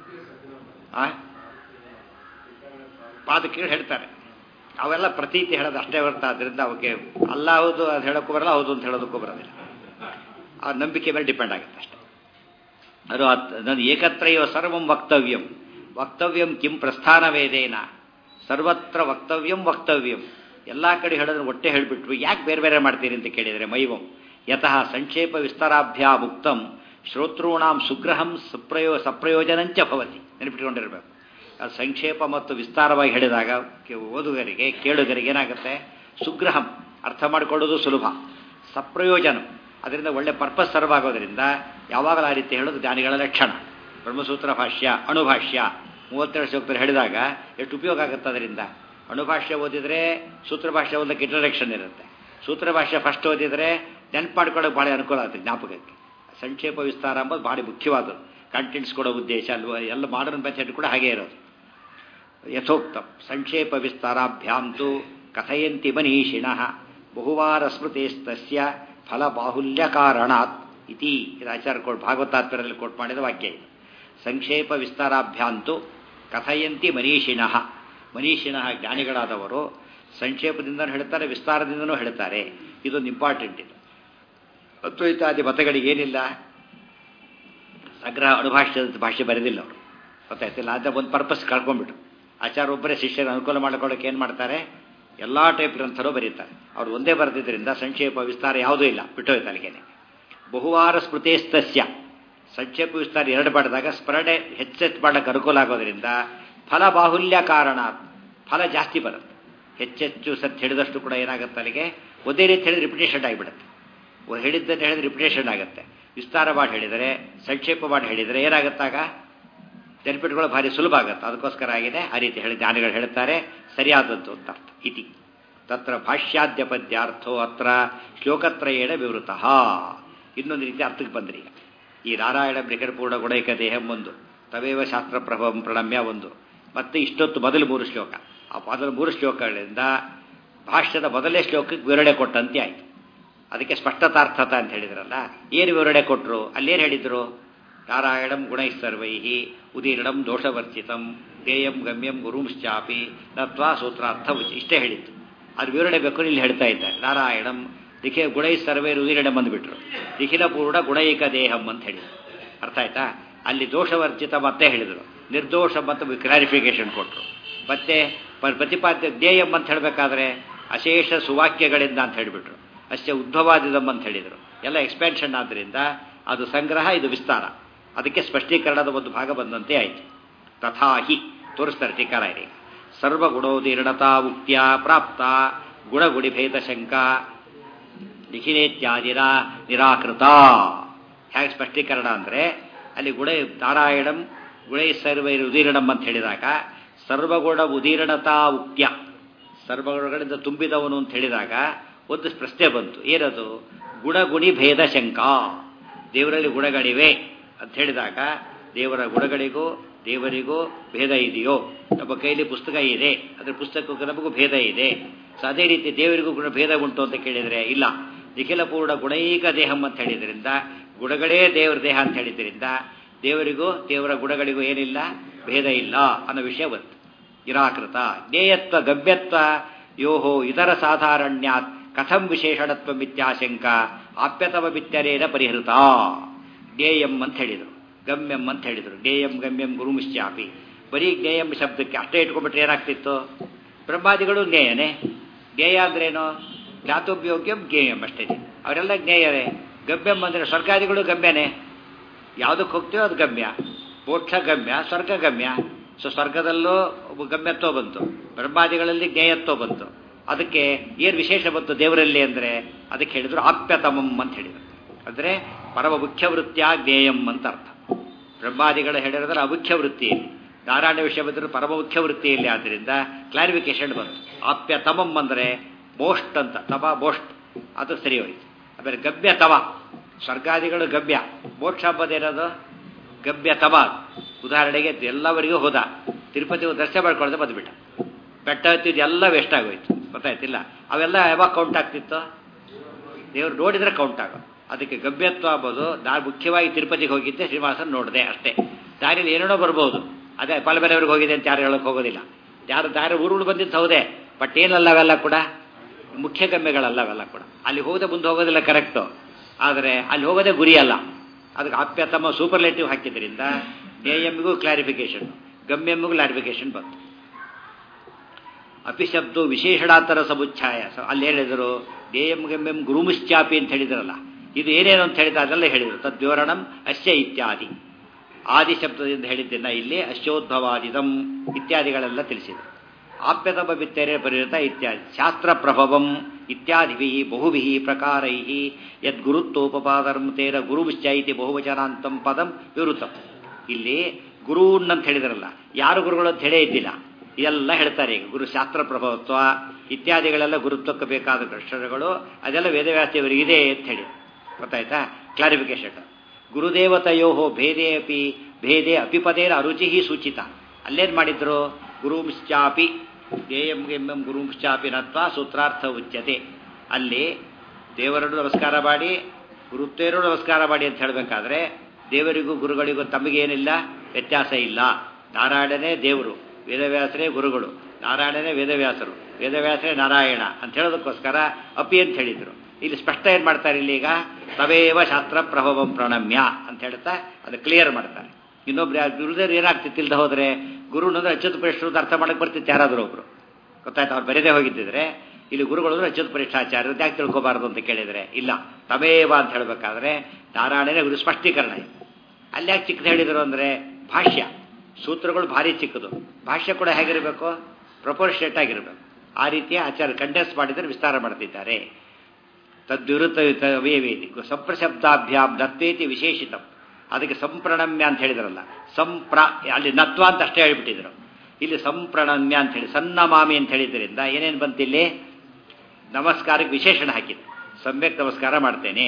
ಪಾದಕಗಳು ಹೇಳ್ತಾರೆ, ಅವೆಲ್ಲ ಪ್ರತೀತಿ ಹೇಳೋದು ಅಷ್ಟೇ ಹೊರತು. ಆದ್ದರಿಂದ ಅವಕ್ಕೆ ಅಲ್ಲ ಹೌದು ಅದು ಹೇಳೋಕ್ಕೂ ಬರಲ್ಲ, ಹೌದು ಅಂತ ಹೇಳೋದಕ್ಕೂ ಬರೋದಿಲ್ಲ. ಆ ನಂಬಿಕೆ ಮೇಲೆ ಡಿಪೆಂಡ್ ಆಗುತ್ತೆ ಅಷ್ಟೇ. ಅದು ನನ್ನ ಏಕತ್ರಯೋ ಸರ್ವಂ ವಕ್ತವ್ಯಂ ವಕ್ತವ್ಯಂ ಕಿಂ ಪ್ರಸ್ಥಾನ ವೇದೇನ ಸರ್ವತ್ರ ವಕ್ತವ್ಯಂ ವಕ್ತವ್ಯಂ. ಎಲ್ಲ ಕಡೆ ಹೇಳೋದ್ರೆ ಒಟ್ಟೆ ಹೇಳಿಬಿಟ್ರು, ಯಾಕೆ ಬೇರೆ ಬೇರೆ ಮಾಡ್ತೀರಿ ಅಂತ ಕೇಳಿದರೆ ಮೈವಂ ಯತಃ ಸಂಕ್ಷೇಪ ವಿಸ್ತಾರಾಭ್ಯಾ ಮುಕ್ತಂ ಶ್ರೋತೃಣಾಂ ಸುಗ್ರಹಂ ಸಪ್ರಯೋಜನಂಚ ಭವತಿ. ನೆನಪಿಟ್ಕೊಂಡಿರಬೇಕು. ಅದು ಸಂಕ್ಷೇಪ ಮತ್ತು ವಿಸ್ತಾರವಾಗಿ ಹೇಳಿದಾಗ ಓದುಗರಿಗೆ ಕೇಳುಗರಿಗೆ ಏನಾಗುತ್ತೆ, ಸುಗ್ರಹಂ ಅರ್ಥ ಮಾಡಿಕೊಳ್ಳೋದು ಸುಲಭ, ಸಪ್ರಯೋಜನ ಅದರಿಂದ ಒಳ್ಳೆ ಪರ್ಪಸ್ ಸರ್ವ್ ಆಗೋದ್ರಿಂದ ಯಾವಾಗಲೂ ಆ ರೀತಿ ಹೇಳೋದು ಜ್ಞಾನಿಗಳ ಲಕ್ಷಣ. ಬ್ರಹ್ಮಸೂತ್ರ ಭಾಷ್ಯ ಅಣುಭಾಷ್ಯ 32 ಶ್ಲೋಕದಲ್ಲಿ ಹೇಳಿದಾಗ ಎಷ್ಟು ಉಪಯೋಗ ಆಗುತ್ತೆ. ಅದರಿಂದ ಅಣುಭಾಷ್ಯ ಓದಿದರೆ ಸೂತ್ರ ಭಾಷ್ಯ ಓದಕ್ಕೆ ಇಂಟ್ರಡಕ್ಷನ್ ಇರುತ್ತೆ. ಸೂತ್ರ ಭಾಷ್ಯ ಫಸ್ಟ್ ಓದಿದರೆ ನೆನಪು ಮಾಡ್ಕೊಳ್ಳೋಕೆ ಭಾಳ ಅನುಕೂಲ ಆಗುತ್ತೆ ಜ್ಞಾಪಕಕ್ಕೆ. ಸಂಕ್ಷೇಪ ವಿಸ್ತಾರ ಅಂಬೋದು ಭಾಳ ಮುಖ್ಯವಾದದ್ದು. ಕಂಟೆಂಟ್ಸ್ ಕೊಡೋ ಉದ್ದೇಶ ಅಲ್ವ, ಎಲ್ಲ ಮಾಡರ್ನ್ ಮೆಥಡ್ ಕೂಡ ಹಾಗೇ ಇರೋದು. ಯಥೋಕ್ತಂ ಸಂಕ್ಷೇಪ ವಿಸ್ತಾರಾಭ್ಯಾಂತು ಕಥಯಂತಿ ಮನೀಷಿಣಃ ಬಹುವಾರ ಸ್ಮೃತೇಸ್ತಸ್ಯ ಫಲಬಾಹುಲ್ಯ ಕಾರಣಾತ್ ಇತಿ. ಇದು ಆಚಾರ್ಯ ಭಾಗವತಾತ್ಮರಲ್ಲಿ ಕೋಟ್ ಮಾಡಿದ ವಾಕ್ಯ ಇದು. ಸಂಕ್ಷೇಪ ವಿಸ್ತಾರಾಭ್ಯಾಂತು ಕಥಯಂತಿ ಮನೀಷಿಣಃ. ಮನೀಷಿಣಃ ಜ್ಞಾನಿಗಳಾದವರು ಸಂಕ್ಷೇಪದಿಂದನೂ ಹೇಳ್ತಾರೆ, ವಿಸ್ತಾರದಿಂದನೂ ಹೇಳ್ತಾರೆ. ಇದೊಂದು ಇಂಪಾರ್ಟೆಂಟ್. ಇದು ಅದ್ವೈತಾದಿ ಮತಗಳಿಗೇನಿಲ್ಲ, ಸಂಗ್ರಹ ಅಣುಭಾಷ್ಯದ ಭಾಷೆ ಬರೆದಿಲ್ಲ ಅವರು, ಗೊತ್ತಾಯ್ತಿಲ್ಲ. ಅದ ಒಂದು ಪರ್ಪಸ್ ಕಳ್ಕೊಂಡ್ಬಿಟ್ರು. ಆಚಾರ್ಯ ಒಬ್ಬರೇ ಶಿಷ್ಯರ ಅನುಕೂಲ ಮಾಡ್ಕೊಳ್ಳೋಕೆ ಏನು ಮಾಡ್ತಾರೆ, ಎಲ್ಲ ಟೈಪ್ ಗ್ರಂಥರು ಬರೀತಾರೆ. ಅವ್ರು ಒಂದೇ ಬರೆದಿದ್ದರಿಂದ ಸಂಕ್ಷೇಪ ವಿಸ್ತಾರ ಯಾವುದೂ ಇಲ್ಲ, ಬಿಟ್ಟೋಯ್ತು ಅಲ್ಲಿಗೇನೆ. ಬಹುವಾರ ಸ್ಮೃತೇಸ್ತಸ್ಯ ಸಂಕ್ಷೇಪ ವಿಸ್ತಾರ 2 ಮಾಡಿದಾಗ ಸ್ಮರಣೆ ಹೆಚ್ಚೆಚ್ಚು ಮಾಡೋಕ್ಕೆ ಅನುಕೂಲ ಆಗೋದ್ರಿಂದ ಫಲ ಬಾಹುಲ್ಯ ಕಾರಣ, ಫಲ ಜಾಸ್ತಿ ಬರುತ್ತೆ. ಹೆಚ್ಚೆಚ್ಚು ಸತ್ ಹೇಳಿದಷ್ಟು ಕೂಡ ಏನಾಗುತ್ತೆ, ಅಲ್ಲಿಗೆ ಒಂದೇ ರೀತಿ ಹೇಳಿದ್ರೆ ರಿಪಿಟೇಷನ್ ಆಗಿಬಿಡುತ್ತೆ. ಹೇಳಿದ್ದನ್ನು ಹೇಳಿದ್ರೆ ರಿಪಿಟೇಷನ್ ಆಗುತ್ತೆ. ವಿಸ್ತಾರ ಮಾಡಿ ಹೇಳಿದರೆ, ಸಂಕ್ಷೇಪ ಮಾಡಿ ಹೇಳಿದರೆ ಏನಾಗುತ್ತಾಗ ನೆನಪಿಟ್ಕೊಳ್ಳೋ ಭಾರಿ ಸುಲಭ ಆಗುತ್ತೆ. ಅದಕ್ಕೋಸ್ಕರ ಆಗಿದೆ ಆ ರೀತಿ ಹೇಳಿ ಜ್ಞಾನಿಗಳು ಹೇಳ್ತಾರೆ, ಸರಿಯಾದದ್ದು ಅಂತ ಅರ್ಥ. ಇತಿ ತತ್ರ ಭಾಷ್ಯಾದ್ಯ ಪದ್ಯಾರ್ಥೋ ಅತ್ರ ಶ್ಲೋಕತ್ರಯೇಣ ವಿವೃತಃ. ಇನ್ನೊಂದು ರೀತಿ ಅರ್ಥಕ್ಕೆ ಬಂದ್ರಿ. ಈಗ ಈ ನಾರಾಯಣ ಬೃಹತ್ಪೂರ್ಣ ಗುಣೈಕ ದೇಹಂ ಒಂದು, ತವೇವ ಶಾಸ್ತ್ರ ಪ್ರಭವಂ ಪ್ರಣಮ್ಯ ಒಂದು, ಮತ್ತೆ ಇಷ್ಟೊತ್ತು ಮೊದಲು 3 ಶ್ಲೋಕ. ಆ ಮೊದಲು 3 ಶ್ಲೋಕಗಳಿಂದ ಭಾಷ್ಯದ ಮೊದಲೇ ಶ್ಲೋಕಕ್ಕೆ ವಿವರಣೆ ಕೊಟ್ಟಂತೆ ಆಯಿತು. ಅದಕ್ಕೆ ಸ್ಪಷ್ಟತಾರ್ಥತ ಅಂತ ಹೇಳಿದ್ರಲ್ಲ. ಏನು ವಿವರಣೆ ಕೊಟ್ಟರು, ಅಲ್ಲೇನು ಹೇಳಿದರು, ನಾರಾಯಣಂ ಗುಣೈಸ್ಸರ್ವೈ ಉದೀರ್ಣಂ ದೋಷವರ್ಜಿತಂ ಧ್ಯೇಯಂ ಗಮ್ಯಂ ಗುರುಂಶ್ಚಾಪಿ ತತ್ವಾ ಸೂತ್ರಾರ್ಥ ಇಷ್ಟೇ ಹೇಳಿತ್ತು. ಅದು ವಿವರಣೆ ಬೇಕು, ಇಲ್ಲಿ ಹೇಳ್ತಾ ಇದ್ದಾರೆ. ನಾರಾಯಣಂ ಗುಣೈಸ್ಸರ್ವೈ ಉದೀರ್ಣಂ ಅಂದ್ಬಿಟ್ರು, ನಿಖಿಲ ಪೂರ್ಣ ಗುಣೈಕ ದೇಹಂ ಅಂತ ಹೇಳಿದರು. ಅರ್ಥ ಆಯ್ತಾ. ಅಲ್ಲಿ ದೋಷವರ್ಜಿತ ಮತ್ತೆ ಹೇಳಿದರು, ನಿರ್ದೋಷ ಮತ್ತು ಕ್ಲಾರಿಫಿಕೇಶನ್ ಕೊಟ್ಟರು. ಮತ್ತೆ ಪ್ರತಿಪಾದ್ಯ ಧ್ಯೇಯಂ ಅಂತ ಹೇಳಬೇಕಾದ್ರೆ ಅಶೇಷ ಸುವಾಕ್ಯಗಳಿಂದ ಅಂತ ಹೇಳಿಬಿಟ್ರು. ಅಷ್ಟೇ ಉದ್ಭವಾದಿದಂ ಅಂತ ಹೇಳಿದರು. ಎಲ್ಲ ಎಕ್ಸ್ಪ್ಯಾನ್ಷನ್ ಆದ್ದರಿಂದ ಅದು ಸಂಗ್ರಹ, ಇದು ವಿಸ್ತಾರ. ಅದಕ್ಕೆ ಸ್ಪಷ್ಟೀಕರಣದ ಒಂದು ಭಾಗ ಬಂದಂತೆ ಆಯಿತು. ತಥಾಹಿ ತೋರಿಸ್ತಾರೆ ಟೀಕಾರಾಯರಿ. ಸರ್ವಗುಣೋದೀರ್ಣತಾ ಉಕ್ತ್ಯ ಪ್ರಾಪ್ತ ಗುಣಗುಣಿಭೇದ ಶಂಕಾ ನಿಖಿಲೇತ್ಯಾದಿನ ನಿರಾಕೃತ. ಹೇಗೆ ಸ್ಪಷ್ಟೀಕರಣ ಅಂದರೆ, ಅಲ್ಲಿ ನಾರಾಯಣಂ ಗುಣೈ ಸರ್ವೈರ್ ಉದೀರ್ಣಂ ಅಂತ ಹೇಳಿದಾಗ ಸರ್ವಗುಣ ಉದೀರ್ಣತಾ ಉಕ್ತ್ಯ, ಸರ್ವಗುಣಗಳಿಂದ ತುಂಬಿದವನು ಅಂತ ಹೇಳಿದಾಗ ಒಂದು ಪ್ರಶ್ನೆ ಬಂತು. ಏನದು, ಗುಣಗುಣಿ ಭೇದ ಶಂಕಾ. ದೇವರಲ್ಲಿ ಗುಣಗಳಿವೆ ಅಂತ ಹೇಳಿದಾಗ ದೇವರ ಗುಣಗಳಿಗೂ ದೇವರಿಗೂ ಭೇದ ಇದೆಯೋ? ನಮ್ಮ ಕೈಲಿ ಪುಸ್ತಕ ಇದೆ, ಅದರ ಪುಸ್ತಕಕ್ಕೂ ನಮಗೂ ಭೇದ ಇದೆ. ಸೊ ಅದೇ ರೀತಿ ದೇವರಿಗೂ ಗುಣ ಭೇದ ಉಂಟು ಅಂತ ಕೇಳಿದರೆ ಇಲ್ಲ. ನಿಖಿಲ ಪೂರ್ಣ ಗುಣೈಕ ದೇಹಂ ಅಂತ ಹೇಳಿದ್ರಿಂದ ಗುಣಗಳೇ ದೇವರ ದೇಹ ಅಂತ ಹೇಳಿದ್ರಿಂದ ದೇವರಿಗೂ ದೇವರ ಗುಣಗಳಿಗೂ ಏನಿಲ್ಲ, ಭೇದ ಇಲ್ಲ ಅನ್ನೋ ವಿಷಯ ಬಂತು. ನಿರಾಕೃತ. ಜ್ಞೇಯತ್ವ ಗಮ್ಯತ್ವ ಯೋಹೋ ಇದರ ಸಾಧಾರಣ್ಯಾತ್ ಕಥಂ ವಿಶೇಷಣತ್ವ ಮಿತ್ಯಾಶಂಕ ಆಪ್ಯತಮ ಮಿತ್ಯರೇನ ಪರಿಹೃತ. ಜ್ಞೇಯಂ ಅಂತ ಹೇಳಿದರು, ಗಮ್ಯಂ ಅಂತ ಹೇಳಿದರು. ಜ್ಞೇಯಂ ಗಮ್ಯಂ ಗುರುಮಿಶ್ಚಾಪಿ. ಬರೀ ಜ್ಞೇಯಂ ಶಬ್ದಕ್ಕೆ ಅಷ್ಟೇ ಇಟ್ಕೊಂಡ್ಬಿಟ್ರೆ ಏನಾಗ್ತಿತ್ತು, ಬ್ರಹ್ಮಾದಿಗಳು ಜ್ಞೇಯನೇ. ಜ್ಞೇಯ ಅಂದ್ರೇನು, ಜ್ಞಾತೋಪಯೋಗ್ಯಂ ಜ್ಞೇಯಂ ಅಷ್ಟೇ. ಅವರೆಲ್ಲ ಜ್ಞೇಯವೇ. ಗಮ್ಯಂ ಅಂದರೆ ಸ್ವರ್ಗಾದಿಗಳು ಗಮ್ಯನೇ. ಯಾವುದಕ್ಕೆ ಹೋಗ್ತೀವೋ ಅದು ಗಮ್ಯ. ಮೋಕ್ಷ ಗಮ್ಯ, ಸ್ವರ್ಗ ಗಮ್ಯ. ಸೊ ಸ್ವರ್ಗದಲ್ಲೂ ಗಮ್ಯತ್ವ ಬಂತು, ಬ್ರಹ್ಮಾದಿಗಳಲ್ಲಿ ಜ್ಞೇಯತ್ವ ಬಂತು. ಅದಕ್ಕೆ ಏನು ವಿಶೇಷ ಬಂತು ದೇವರಲ್ಲಿ ಅಂದರೆ ಅದಕ್ಕೆ ಹೇಳಿದ್ರು ಆಪ್ಯತಮಂ ಅಂತ ಹೇಳಿದರು. ಅಂದರೆ ಪರಮ ಮುಖ್ಯ ವೃತ್ತಿಯ ಜ್ಞೇಯಂ ಅಂತ ಅರ್ಥ. ಬ್ರಹ್ಮಾದಿಗಳು ಹೇಳಿರೋದ್ರೆ ಅಮುಖ್ಯ ವೃತ್ತಿಯಲ್ಲಿ, ನಾರಾಯಣ ವಿಷಯ ಬಂದರೂ ಪರಮ ಮುಖ್ಯ ವೃತ್ತಿಯಲ್ಲಿ. ಆದ್ದರಿಂದ ಕ್ಲಾರಿಫಿಕೇಶನ್ ಬಂತು. ಆಪ್ಯತಮಂ ಅಂದರೆ ಮೋಸ್ಟ್ ಅಂತ, ತಮ ಮೋಸ್ಟ್, ಅದು ಸರಿ ಹೋಯಿತು. ಆಮೇಲೆ ಗಮ್ಯತಮ, ಸ್ವರ್ಗಾದಿಗಳು ಗಮ್ಯ, ಮೋಕ್ಷ ಅಂಬೋದೇನದು ಗಮ್ಯ ತಮಾಲ್. ಉದಾಹರಣೆಗೆ ಎಲ್ಲವರಿಗೂ ಹೋದ, ತಿರುಪತಿ ದರ್ಶನ ಮಾಡ್ಕೊಳ್ಳೋದು ಬಂದುಬಿಟ್ಟ, ಬೆಟ್ಟ ಹತ್ತಿದ್ದು ಎಲ್ಲ ವೇಸ್ಟ್ ಆಗೋಯ್ತು, ಗೊತ್ತಾಯ್ತಿಲ್ಲ. ಅವೆಲ್ಲ ಯಾವಾಗ ಕೌಂಟ್ ಆಗ್ತಿತ್ತು? ದೇವ್ರು ನೋಡಿದ್ರೆ ಕೌಂಟ್ ಆಗೋ. ಅದಕ್ಕೆ ಗಮ್ಯತ್ವ ಅಂಬೋದು, ನಾನು ಮುಖ್ಯವಾಗಿ ತಿರುಪತಿಗೆ ಹೋಗಿದ್ದೆ, ಶ್ರೀನಿವಾಸನ್ ನೋಡಿದೆ ಅಷ್ಟೇ. ದಾರಿಯಲ್ಲಿ ಏನೇನೋ ಬರ್ಬೋದು, ಅದೇ ಪಲಬೆಲೆಯವ್ರಿಗೆ ಹೋಗಿದೆ ಅಂತ ಯಾರು ಹೇಳೋಕೆ ಹೋಗೋದಿಲ್ಲ. ಯಾರು ದಾರಿ ಊರುಗಳು ಬಂದಿದ್ದು ಹೌದೇ, ಬಟ್ ಏನಲ್ಲ ಅವೆಲ್ಲ ಕೂಡ ಮುಖ್ಯ ಗಮ್ಯಗಳಲ್ಲ ಅವೆಲ್ಲ ಕೂಡ. ಅಲ್ಲಿ ಹೋಗದೆ ಮುಂದೆ ಹೋಗೋದಿಲ್ಲ ಕರೆಕ್ಟು, ಆದರೆ ಅಲ್ಲಿ ಹೋಗೋದೇ ಗುರಿ ಅಲ್ಲ. ಅದಕ್ಕೆ ಆಪ್ಯತಮ ಸೂಪರ್ಲೇಟಿವ್ ಹಾಕಿದ್ರಿಂದ ಜ್ಞೇಯಮ್ಮಿಗೂ ಕ್ಲಾರಿಫಿಕೇಶನ್, ಗಮ್ಯಮ್ಮಿಗೂ ಕ್ಲಾರಿಫಿಕೇಶನ್ ಬಂತು. ಅಪಿಶಬ್ದು ವಿಶೇಷಣಾಂತರ ಸಮುಚ್ಛಾಯ. ಅಲ್ಲಿ ಹೇಳಿದರು ಜ್ಞೇಯಂ ಗಮ್ಯಂ ಗುರುಮುಶ್ಚಾಪಿ ಅಂತ ಹೇಳಿದ್ರಲ್ಲ, ಇದು ಏನೇನು ಅಂತ ಹೇಳಿದ ಅದೆಲ್ಲ ಹೇಳಿದರು. ತದ್ವಿವರಣಂ ಅಶ್ಯ ಇತ್ಯಾದಿ, ಆದಿ ಶಬ್ದದಿಂದ ಹೇಳಿದ್ದನ್ನ ಇಲ್ಲಿ ಅಶ್ಯೋದ್ಭವಾದಿದಂ ಇತ್ಯಾದಿಗಳೆಲ್ಲ ತಿಳಿಸಿದರು. ಆಪ್ಯತಮ ಬಿತ್ತೇರೆ ಪರಿಣತ ಇತ್ಯಾದಿ. ಶಾಸ್ತ್ರ ಪ್ರಭವಂ ಇತ್ಯಾದಿ ಬಹುಭಿ ಪ್ರಕಾರೈ ಯದ್ಗುರುತ್ವೋಪಪಾದರಂ ತೇರ ಗುರುಶ್ಚ ಇತಿ ಬಹುವಚನಾಂತಂ ಪದಂ ವಿವೃತಂ. ಇಲ್ಲಿ ಗುರುನ್ ಅಂತ ಹೇಳಿದ್ರಲ್ಲ, ಯಾರು ಗುರುಗಳು ಅಂತ ಹೇಳೇ ಇದ್ದಿಲ್ಲ, ಇದೆಲ್ಲ ಹೇಳ್ತಾರೆ. ಈಗ ಗುರು ಶಾಸ್ತ್ರ ಪ್ರಭವತ್ವ ಇತ್ಯಾದಿಗಳೆಲ್ಲ ಗುರುತ್ವಕ್ಕೆ ಬೇಕಾದ ಪ್ರಶ್ನೆಗಳು ಅದೆಲ್ಲ ವೇದವ್ಯಾಸದೇವರಿಗಿದೆ ಅಂತ ಹೇಳಿ ಗೊತ್ತಾಯ್ತಾ. ಕ್ಲಾರಿಫಿಕೇಶನ್. ಗುರುದೇವತೆಯೋ ಭೇದೇ ಅಪಿಪದೇರ ಅರುಚಿ ಸೂಚಿತ. ಅಲ್ಲೇನು ಮಾಡಿದ್ರು? ಗುರುಂಶ್ಚಾಪಿ ಜ್ಞೇಯಂ ಗೆಮ್ಮಂ ಗುರುಂಶ್ಚಾಪಿ ನತ್ವ ಸೂತ್ರಾರ್ಥ ಉಚ್ಯತೆ. ಅಲ್ಲಿ ದೇವರನ್ನು ನಮಸ್ಕಾರ ಮಾಡಿ ಗುರುತ್ವೇರೂ ನಮಸ್ಕಾರ ಮಾಡಿ ಅಂತ ಹೇಳಬೇಕಾದ್ರೆ ದೇವರಿಗೂ ಗುರುಗಳಿಗೂ ತಮಗೇನಿಲ್ಲ, ವ್ಯತ್ಯಾಸ ಇಲ್ಲ. ನಾರಾಯಣನೇ ದೇವರು, ವೇದವ್ಯಾಸರೇ ಗುರುಗಳು, ನಾರಾಯಣನೇ ವೇದವ್ಯಾಸರು, ವೇದವ್ಯಾಸರೇ ನಾರಾಯಣ ಅಂತ ಹೇಳೋದಕ್ಕೋಸ್ಕರ ಅಪಿ ಅಂತ ಹೇಳಿದರು. ಇಲ್ಲಿ ಸ್ಪಷ್ಟ ಏನು ಮಾಡ್ತಾರೆ, ಇಲ್ಲಿಗ ತವೇವ ಶಾಸ್ತ್ರ ಪ್ರಭವಂ ಪ್ರಣಮ್ಯ ಅಂತ ಹೇಳ್ತಾ ಅದು ಕ್ಲಿಯರ್ ಮಾಡ್ತಾರೆ. ಇನ್ನೊಬ್ರು ಗುರುದೇವ್ರು ಏನಾಗ್ತಿತ್ತು ಇಲ್ದ ಹೋದರೆ, ಗುರು ಅಂದ್ರೆ ಅಚ್ಯುತ ಪರಿಷ್ಠರು ಅರ್ಥ ಮಾಡಕ್ಕೆ ಬರ್ತಿತ್ತು ಯಾರಾದರೂ ಒಬ್ರು, ಗೊತ್ತಾಯ್ತು. ಅವ್ರು ಬರೆದೇ ಹೋಗಿದ್ದಿದ್ರೆ ಇಲ್ಲಿ ಗುರುಗಳು ಅಂದ್ರೆ ಅಚ್ಯುತ ಪರಿಷ್ಠಾಚಾರ್ಯರು ಯಾಕೆ ತಿಳ್ಕೊಬಾರ್ದು ಅಂತ ಕೇಳಿದರೆ, ಇಲ್ಲ ತಮೇವ ಅಂತ ಹೇಳಬೇಕಾದ್ರೆ ನಾರಾಯಣನೇ ಗುರು ಸ್ಪಷ್ಟೀಕರಣ. ಅಲ್ಲಿ ಯಾಕೆ ಚಿಕ್ಕದು ಹೇಳಿದರು ಅಂದರೆ, ಭಾಷ್ಯ ಸೂತ್ರಗಳು ಭಾರಿ ಚಿಕ್ಕದು, ಭಾಷ್ಯ ಕೂಡ ಹೇಗಿರಬೇಕು, ಪ್ರಪೋರ್ಷನೇಟ್ ಆಗಿರಬೇಕು. ಆ ರೀತಿಯ ಆಚಾರ್ಯ ಕಂಡೆನ್ಸ್ ಮಾಡಿದರೆ ವಿಸ್ತಾರ ಮಾಡ್ತಿದ್ದಾರೆ. ತದ್ವಿರುತ್ತ ವೇವೇದಿ ಸಂಪ್ರಶಬ್ದಾಭ್ಯಾಂ ದತ್ತೇತಿ ವಿಶೇಷಿತಂ. ಅದಕ್ಕೆ ಸಂಪ್ರಣಮ್ಯ ಅಂತ ಹೇಳಿದ್ರಲ್ಲ, ಅಲ್ಲಿ ನತ್ವ ಅಂತ ಅಷ್ಟೇ ಹೇಳ್ಬಿಟ್ಟಿದ್ರು. ಇಲ್ಲಿ ಸಂಪ್ರಣಮ್ಯ ಅಂತ ಹೇಳಿ ಸನ್ನಮಾಮಿ ಅಂತ ಹೇಳಿದ್ರಿಂದ ಏನೇನು ಬಂತಿಲ್ಲಿ, ನಮಸ್ಕಾರಕ್ಕೆ ವಿಶೇಷಣ ಹಾಕಿದ್ರು. ಸಮ್ಯಕ್ ನಮಸ್ಕಾರ ಮಾಡ್ತೇನೆ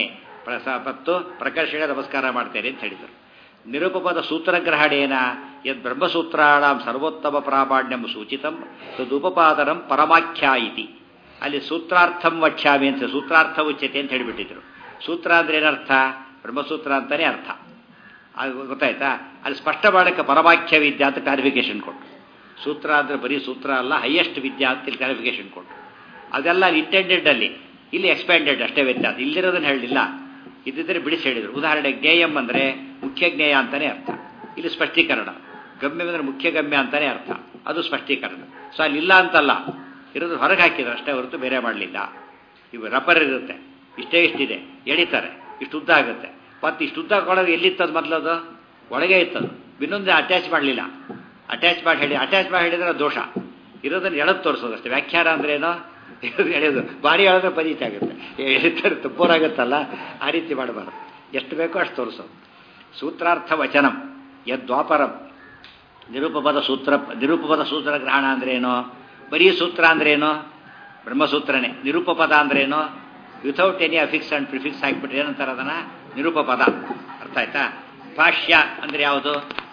ಮತ್ತು ಪ್ರಕರ್ಷಣೆ ನಮಸ್ಕಾರ ಮಾಡ್ತೇನೆ ಅಂತ ಹೇಳಿದರು. ನಿರುಪಪದ ಸೂತ್ರಗ್ರಹಣೇನ ಯದ್ ಬ್ರಹ್ಮಸೂತ್ರಾಣಂ ಸರ್ವೋತ್ತಮ ಪ್ರಾಮಾಣ್ಯಂ ಸೂಚಿತಂ ತದುಪಪಾದನಂ ಪರಮಾಖ್ಯಾ ಇತಿ. ಅಲ್ಲಿ ಸೂತ್ರಾರ್ಥಂ ವಕ್ಷ್ಯಾಮಿ ಅಂತ ಸೂತ್ರಾರ್ಥ ಉಚ್ಯತೆ ಅಂತ ಹೇಳಿಬಿಟ್ಟಿದ್ರು. ಸೂತ್ರ ಅಂದ್ರೆ ಏನರ್ಥ? ಬ್ರಹ್ಮಸೂತ್ರ ಅಂತಾನೆ ಅರ್ಥ. ಅದು ಗೊತ್ತಾಯ್ತಾ. ಅಲ್ಲಿ ಸ್ಪಷ್ಟ ಮಾಡಕ್ಕೆ ಪರಮಾಖ್ಯ ವಿದ್ಯಾ ಅಂತ ಕ್ಲಾರಿಫಿಕೇಶನ್ ಕೊಟ್ಟರು. ಸೂತ್ರ ಅಂದ್ರೆ ಬರೀ ಸೂತ್ರ ಅಲ್ಲ, ಹೈಯೆಸ್ಟ್ ವಿದ್ಯಾ ಅಂತ ಕ್ಲಾರಿಫಿಕೇಶನ್ ಕೊಟ್ಟರು. ಅದೆಲ್ಲ ಇಂಟೆಂಡೆಡ್ ಅಲ್ಲಿ, ಇಲ್ಲಿ ಎಕ್ಸ್ಪ್ಯಾಂಡೆಡ್ ಅಷ್ಟೇ ವ್ಯತ್ಯಾಸ. ಇಲ್ಲಿರೋದನ್ನ ಹೇಳಲಿಲ್ಲ, ಇದ್ದಿದ್ರೆ ಬಿಡಿಸಿ ಹೇಳಿದರು. ಉದಾಹರಣೆ ಜ್ಞೇಯಂ ಅಂದರೆ ಮುಖ್ಯ ಜ್ಞೇಯ ಅಂತಾನೆ ಅರ್ಥ, ಇಲ್ಲಿ ಸ್ಪಷ್ಟೀಕರಣ. ಗಮ್ಯ ಅಂದರೆ ಮುಖ್ಯ ಗಮ್ಯ ಅಂತಾನೆ ಅರ್ಥ, ಅದು ಸ್ಪಷ್ಟೀಕರಣ. ಸೊ ಅಲ್ಲಿ ಇಲ್ಲ ಅಂತಲ್ಲ, ಇರೋದು ಹೊರಗೆ ಹಾಕಿದ್ರು ಅಷ್ಟೇ ಹೊರತು ಬೇರೆ ಮಾಡಲಿಲ್ಲ. ಇವು ರಬ್ಬರ್ ಇರುತ್ತೆ, ಇಷ್ಟೇ ಇಷ್ಟಿದೆ, ಎಳಿತಾರೆ, ಇಷ್ಟು ಉದ್ದ ಆಗುತ್ತೆ. ಮತ್ತು ಇಷ್ಟು ಉದ್ದ ಕೊಡೋದು ಎಲ್ಲಿತ್ತದು? ಮೊದಲದು ಒಳಗೆ ಇತ್ತದು, ಇನ್ನೊಂದು ಅಟ್ಯಾಚ್ ಮಾಡಲಿಲ್ಲ. ಅಟ್ಯಾಚ್ ಮಾಡಿ ಹೇಳಿದ್ರೆ ದೋಷ. ಇರೋದನ್ನು ಎಳೆದು ತೋರಿಸೋದು ಅಷ್ಟೇ. ವ್ಯಾಖ್ಯಾನ ಅಂದ್ರೇನೋ ಎಳೆಯೋದು, ಭಾರಿ ಎಳೆದ್ರೆ ಪದೀತಿ ಆಗುತ್ತೆ, ಎಳಿತಾರೆ ತುಪ್ಪರಾಗುತ್ತಲ್ಲ, ಆ ರೀತಿ ಮಾಡಬಾರ್ದು. ಎಷ್ಟು ಬೇಕೋ ಅಷ್ಟು ತೋರಿಸೋದು. ಸೂತ್ರಾರ್ಥ ವಚನಂ ಯದ್ವಾಪರಂ ನಿರುಪಪದ ಸೂತ್ರ ಗ್ರಹಣ ಅಂದ್ರೇನು? ಬರೀ ಸೂತ್ರ ಅಂದ್ರೇನು? ಬ್ರಹ್ಮಸೂತ್ರನೇ. ನಿರುಪಪದ ಅಂದ್ರೇನು? Without any affix and prefix ಹಾಕಿಬಿಟ್ರೆ ಏನಂತಾರೆ ಅದನ್ನು? ನಿರುಪಪದ. ಅರ್ಥ ಆಯ್ತಾ? ಭಾಷ್ಯ ಅಂದರೆ ಯಾವುದು?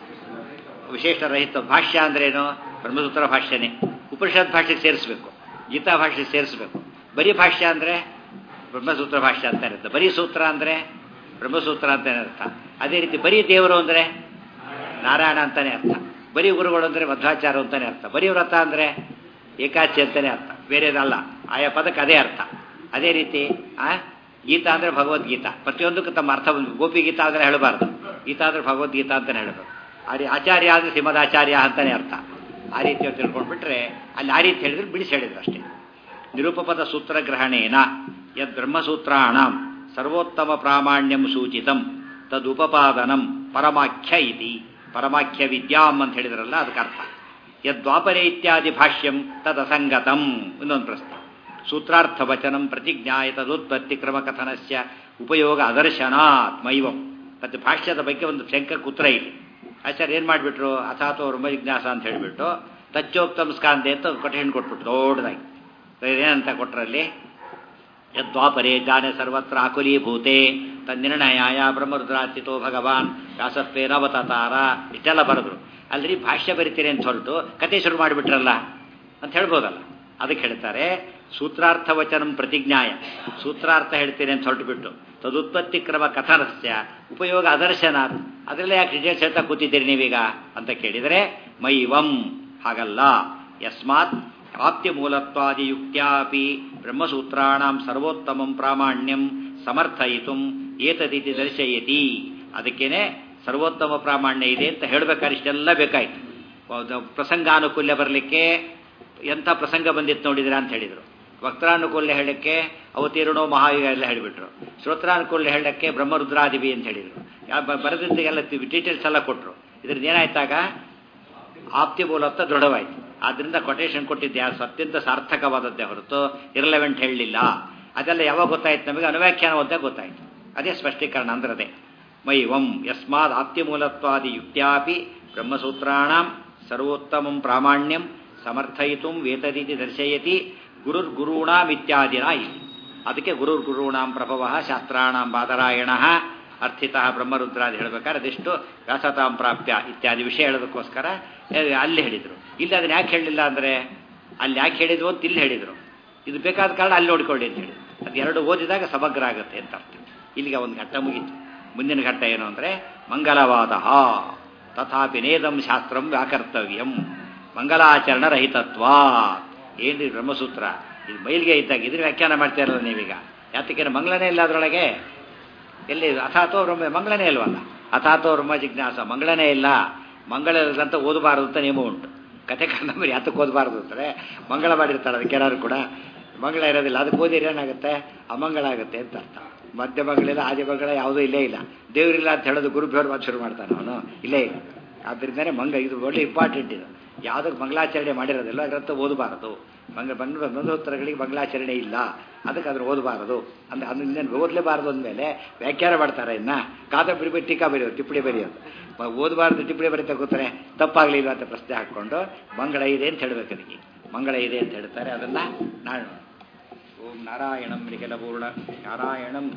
ವಿಶೇಷ ರಹಿತ. ಭಾಷ್ಯ ಅಂದ್ರೇನು? ಬ್ರಹ್ಮಸೂತ್ರ ಭಾಷ್ಯನೇ. ಉಪನಿಷತ್ ಭಾಷೆಗೆ ಸೇರಿಸಬೇಕು, ಗೀತಾ ಭಾಷೆಗೆ ಸೇರಿಸಬೇಕು. ಬರೀ ಭಾಷ್ಯ ಅಂದರೆ ಬ್ರಹ್ಮಸೂತ್ರ ಭಾಷ್ಯ ಅಂತ ಇರುತ್ತೆ. ಬರೀ ಸೂತ್ರ ಅಂದರೆ ಬ್ರಹ್ಮಸೂತ್ರ ಅಂತಾನೆ ಅರ್ಥ. ಅದೇ ರೀತಿ ಬರೀ ದೇವರು ಅಂದರೆ ನಾರಾಯಣ ಅಂತಾನೆ ಅರ್ಥ. ಬರೀ ಗುರುಗಳು ಅಂದರೆ ಮಧ್ವಾಚಾರ ಅಂತಾನೆ ಅರ್ಥ. ಬರೀ ವ್ರತ ಅಂದರೆ ಏಕಾಚಿ ಅಂತಾನೆ ಅರ್ಥ, ಬೇರೆದಲ್ಲ. ಆಯಾ ಪದಕ್ಕೆ ಅದೇ ಅರ್ಥ. ಅದೇ ರೀತಿ ಗೀತಾ ಅಂದರೆ ಭಗವದ್ಗೀತಾ, ಪ್ರತಿಯೊಂದಕ್ಕೂ ತಮ್ಮ ಅರ್ಥ ಬಂದು. ಗೋಪಿ ಗೀತಾ ಅಂದರೆ ಹೇಳಬಾರ್ದು, ಗೀತಾ ಅಂದರೆ ಭಗವದ್ಗೀತಾ ಅಂತಲೇ ಹೇಳಬೇಕು. ಆಚಾರ್ಯ ಅಂದರೆ ಶ್ರೀಮದಾಚಾರ್ಯ ಅಂತಾನೆ ಅರ್ಥ. ಆ ರೀತಿ ತಿಳ್ಕೊಂಡ್ಬಿಟ್ರೆ ಅಲ್ಲಿ ಆ ರೀತಿ ಹೇಳಿದ್ರೆ ಬಿಡಿಸಿ ಹೇಳಿದ್ರು ಅಷ್ಟೇ. ನಿರುಪಪದ ಸೂತ್ರಗ್ರಹಣೇನ ಯದ್ ಬ್ರಹ್ಮಸೂತ್ರಾಣಂ ಸರ್ವೋತ್ತಮ ಪ್ರಾಮಾಣ್ಯಂ ಸೂಚಿತಂ ತದುಪಪಾದನಂ ಪರಮಾಖ್ಯ ಇತಿ. ಪರಮಾಖ್ಯ ವಿದ್ಯಾಂ ಅಂತ ಹೇಳಿದ್ರಲ್ಲ, ಅದಕ್ಕೆ ಅರ್ಥ. ಯದ್ವಾಪರೇ ಇತ್ಯಾದಿ ಭಾಷ್ಯಂ ತದಸಂಗತಂ. ಇನ್ನೊಂದು ಪ್ರಶ್ನೆ. ಸೂತ್ರಾರ್ಥ ವಚನಂ ಪ್ರತಿಜ್ಞಾಯ ತದುತ್ಪತ್ತಿ ಕ್ರಮಕಥನಸ್ಯ ಉಪಯೋಗ ಅದರ್ಶನಾತ್ ಮೈವಂ. ಮತ್ತು ಭಾಷ್ಯದ ಬಗ್ಗೆ ಒಂದು ಶಂಕಕ್ಕೆ ಉತ್ತರ ಇಲ್ಲಿ. ಆಚಾರ್ಯ ಏನು ಮಾಡಿಬಿಟ್ರು? ಅಥಾತೋ ಬ್ರಹ್ಮ ಜಿಜ್ಞಾಸ ಅಂತ ಹೇಳಿಬಿಟ್ಟು ತಚ್ಚೋಕ್ತಂ ಸ್ಕಾಂದೆ ಅಂತ ಕೊಟೇಶನ್ ಕೊಟ್ಬಿಟ್ಟು ದೊಡ್ಡದಾಗಿ ಏನಂತ ಕೊಟ್ಟರಲ್ಲಿ, ಯದ್ವಾಪರೇ ಜಾನೆ ಸರ್ವತ್ರ ಆಕುಲೀಭೂತೆ ತನ್ನಿರ್ಣಯಾಯ ಬ್ರಹ್ಮರುದ್ರಾಚಿತೋ ಭಗವಾನ್ ವ್ಯಾಸತ್ವೇನವತಾರ ಇಷ್ಟೆಲ್ಲ ಬರೆದ್ರು. ಅಲ್ರಿ ಭಾಷ್ಯ ಬರಿತೀರಿ ಅಂತ ಹೊರಟು ಕತೆ ಶುರು ಮಾಡಿಬಿಟ್ರಲ್ಲ ಅಂತ ಹೇಳ್ಬೋದಲ್ಲ. ಅದಕ್ಕೆ ಹೇಳ್ತಾರೆ ಸೂತ್ರಾರ್ಥ ವಚನಂ ಪ್ರತಿಜ್ಞಾಯ, ಸೂತ್ರಾರ್ಥ ಹೇಳ್ತೀನಿ ಅಂತ ಹೊರಟುಬಿಟ್ಟು ತದುತ್ಪತ್ತಿ ಕ್ರಮ ಕಥನಸ್ಯ ಉಪಯೋಗ ಅದರ್ಶನ, ಅದರಲ್ಲೇ ಯಾಕೆ ಡೀಟೇಲ್ಸ್ ಹೇಳ್ತಾ ಕೂತಿದ್ದೀರಿ ನೀವೀಗ ಅಂತ ಕೇಳಿದರೆ ಮೈವಂ ಹಾಗಲ್ಲ. ಯಸ್ಮಾತ್ ಆಪ್ತಿ ಮೂಲತ್ವಾದಿಯುಕ್ತ್ಯಾಪಿ ಬ್ರಹ್ಮಸೂತ್ರಾಣಾಂ ಸರ್ವೋತ್ತಮಂ ಪ್ರಾಮಾಣ್ಯಂ ಸಮರ್ಥಯಿತು ಏತದಿತಿ ದರ್ಶಯತಿ. ಅದಕ್ಕೇನೆ ಸರ್ವೋತ್ತಮ ಪ್ರಾಮಾಣ್ಯ ಇದೆ ಅಂತ ಹೇಳಬೇಕಾದ್ರೆ ಇಷ್ಟೆಲ್ಲ ಬೇಕಾಯಿತು. ಪ್ರಸಂಗಾನುಕೂಲ್ಯ ಬರಲಿಕ್ಕೆ ಎಂಥ ಪ್ರಸಂಗ ಬಂದಿತ್ತು ನೋಡಿದಿರಾ ಅಂತ ಹೇಳಿದರು. ವಕ್ತಾನುಕೂಲ್ಯ ಹೇಳಕ್ಕೆ ಅವತೀರ್ಣೋ ಮಹಾಯುಗ ಎಲ್ಲ ಹೇಳಿಬಿಟ್ರು. ಶ್ರೋತ್ರಾನುಕೂಲ್ಯ ಹೇಳಕ್ಕೆ ಬ್ರಹ್ಮರುದ್ರಾದಿವಿ ಅಂತ ಹೇಳಿದರು. ಬರೆದಿದ್ದೆಲ್ಲ ಡೀಟೇಲ್ಸ್ ಎಲ್ಲ ಕೊಟ್ಟರು. ಇದ್ರದ್ದು ಏನಾಯ್ತಾಗ ಆಪ್ತಿ ಮೂಲತ್ವ ದೃಢವಾಯಿತು. ಆದ್ದರಿಂದ ಕೊಟೇಶನ್ ಕೊಟ್ಟಿದ್ದೆ ಯಾರು ಅತ್ಯಂತ ಸಾರ್ಥಕವಾದದ್ದೇ ಹೊರತು ಇರಲೆವೆಂಟ್ ಹೇಳಲಿಲ್ಲ. ಅದೆಲ್ಲ ಯಾವಾಗ ಗೊತ್ತಾಯ್ತು ನಮಗೆ? ಅನುವ್ಯಾಖ್ಯಾನ ಓದ್ದಾಗ ಗೊತ್ತಾಯಿತು. ಅದೇ ಸ್ಪಷ್ಟೀಕರಣ ಅಂದ್ರದೇ. ಮೈವಂ ಯಸ್ಮಾದ್ ಆಪ್ತಿ ಮೂಲತ್ವಾದಿ ಯುಕ್ತ್ಯಾಪಿ ಬ್ರಹ್ಮಸೂತ್ರಾಣಾಂ ಸರ್ವೋತ್ತಮಂ ಪ್ರಾಮಾಣ್ಯಂ ಸಮರ್ಥಯಿತು ವೇತರೀತಿ ದರ್ಶಯತಿ ಗುರುರ್ಗುರುಣಾಂ ಇತ್ಯಾದಿನ ಇತಿ. ಅದಕ್ಕೆ ಗುರುರ್ಗುರುಣಾಂ ಪ್ರಭವ ಶಾಸ್ತ್ರಾಣಾಂ ಬಾದರಾಯಣ ಅರ್ಥಿತಃ ಬ್ರಹ್ಮರುದ್ರಾದಿ ಹೇಳಬೇಕಾದ್ರೆ ಅದೆಷ್ಟು ವ್ಯಾಸತಾಂ ಪ್ರಾಪ್ಯ ಇತ್ಯಾದಿ ವಿಷಯ ಹೇಳೋದಕ್ಕೋಸ್ಕರ ಅಲ್ಲಿ ಹೇಳಿದರು. ಇಲ್ಲಿ ಅದನ್ನ ಯಾಕೆ ಹೇಳಲಿಲ್ಲ ಅಂದರೆ ಅಲ್ಲಿ ಯಾಕೆ ಹೇಳಿದ್ರು ಅಂತ ಇಲ್ಲಿ ಹೇಳಿದರು. ಇದು ಬೇಕಾದ ಕಾರಣ ಅಲ್ಲಿ ನೋಡಿಕೊಳ್ಳಿ ಅಂತ ಹೇಳಿದ್ರು. ಅದು ಎರಡು ಓದಿದಾಗ ಸಮಗ್ರ ಆಗುತ್ತೆ ಅಂತ ಅರ್ಥ. ಇಲ್ಲಿಗೆ ಒಂದು ಘಟ್ಟ ಮುಗೀತು. ಮುಂದಿನ ಘಟ್ಟ ಏನು ಅಂದರೆ ಮಂಗಲವಾದ ತಥಾಪಿ ನೇದಂ ಶಾಸ್ತ್ರಂ ವ್ಯಾಕರ್ತವ್ಯಂ ಮಂಗಲಾಚರಣ ರಹಿತತ್ವ. ಏನ್ರಿ ಬ್ರಹ್ಮಸೂತ್ರ ಇದು ಮೈಲಿಗೆ ಇದ್ದಾಗ ಇದ್ರ ವ್ಯಾಖ್ಯಾನ ಮಾಡ್ತಾ ಇರಲ್ಲ ನೀವೀಗ. ಯಾತಕ್ಕೆ ಮಂಗಳನೇ ಇಲ್ಲ ಅದರೊಳಗೆ. ಎಲ್ಲಿ ಅಥಾತೋ ಬ್ರಹ್ಮ ಮಂಗಳನೇ ಇಲ್ವಲ್ಲ. ಅಥಾತೋ ಬ್ರಹ್ಮ ಜಿಜ್ಞಾಸ ಮಂಗಳನೇ ಇಲ್ಲ. ಮಂಗಳದಂತ ಓದಬಾರದು ಅಂತ ನಿಯಮ ಉಂಟು. ಕಥೆ ಕಾದಂಬರಿ ಯಾತಕ್ಕೆ ಓದಬಾರದು ಅಂದರೆ ಮಂಗಳ ಮಾಡಿರ್ತಾರೆ. ಅದಕ್ಕೆ ಯಾರು ಕೂಡ ಮಂಗಳ ಇರೋದಿಲ್ಲ. ಅದಕ್ಕೆ ಓದಿದ್ರೆ ಏನಾಗುತ್ತೆ? ಅಮಂಗಳ ಆಗುತ್ತೆ ಅಂತ ಅರ್ಥ. ಮಧ್ಯ ಮಂಗಳಿಲ್ಲ ಆದಿ ಮಂಗಳ ಯಾವುದೂ ಇಲ್ಲೇ ಇಲ್ಲ. ದೇವರಿಲ್ಲ ಅಂತ ಹೇಳೋದು ಗುರುಭ್ಯೋರ್ ಮಾತು ಶುರು ಮಾಡ್ತಾನೆ ಅವನು. ಇಲ್ಲೇ ಇಲ್ಲ. ಆದ್ದರಿಂದನೇ ಇದು ಒಳ್ಳೆ ಇಂಪಾರ್ಟೆಂಟ್. ಇದು ಯಾವುದಕ್ಕೆ ಮಂಗಳಾಚರಣೆ ಮಾಡಿರೋದಿಲ್ಲ ಅದರಂತ ಓದಬಾರದು. ಬ್ರಹ್ಮಸೂತ್ರಗಳಿಗೆ ಮಂಗಳಾಚರಣೆ ಇಲ್ಲ, ಅದಕ್ಕೆ ಅದ್ರ ಓದಬಾರದು ಅಂದರೆ ಅದು ಇನ್ನೇನು ಓದಲೇಬಾರದು ಅಂದಮೇಲೆ ವ್ಯಾಖ್ಯಾನ ಮಾಡ್ತಾರೆ. ಇನ್ನು ಕಾದಂಬರಿ ಟೀಕಾ ಬರೆಯೋದು, ಟಿಪ್ಪಣಿ ಬರೆಯೋದು. ಓದಬಾರ್ದು ಟಿಪ್ಪಣಿ ಬರೀತಾ ಕೂತಾರೆ ತಪ್ಪಾಗಲಿಲ್ಲ ಅಂತ ಪ್ರಶ್ನೆ ಹಾಕ್ಕೊಂಡು ಮಂಗಳ ಇದೆ ಅಂತ ಹೇಳಬೇಕು. ಅದಕ್ಕೆ ಮಂಗಳ ಇದೆ ಅಂತ ಹೇಳ್ತಾರೆ. ಅದನ್ನು ನಾನು ಓಂ ನಾರಾಯಣಂ ನಿಖಿಲ ಪೂರ್ಣ ನಾರಾಯಣಂ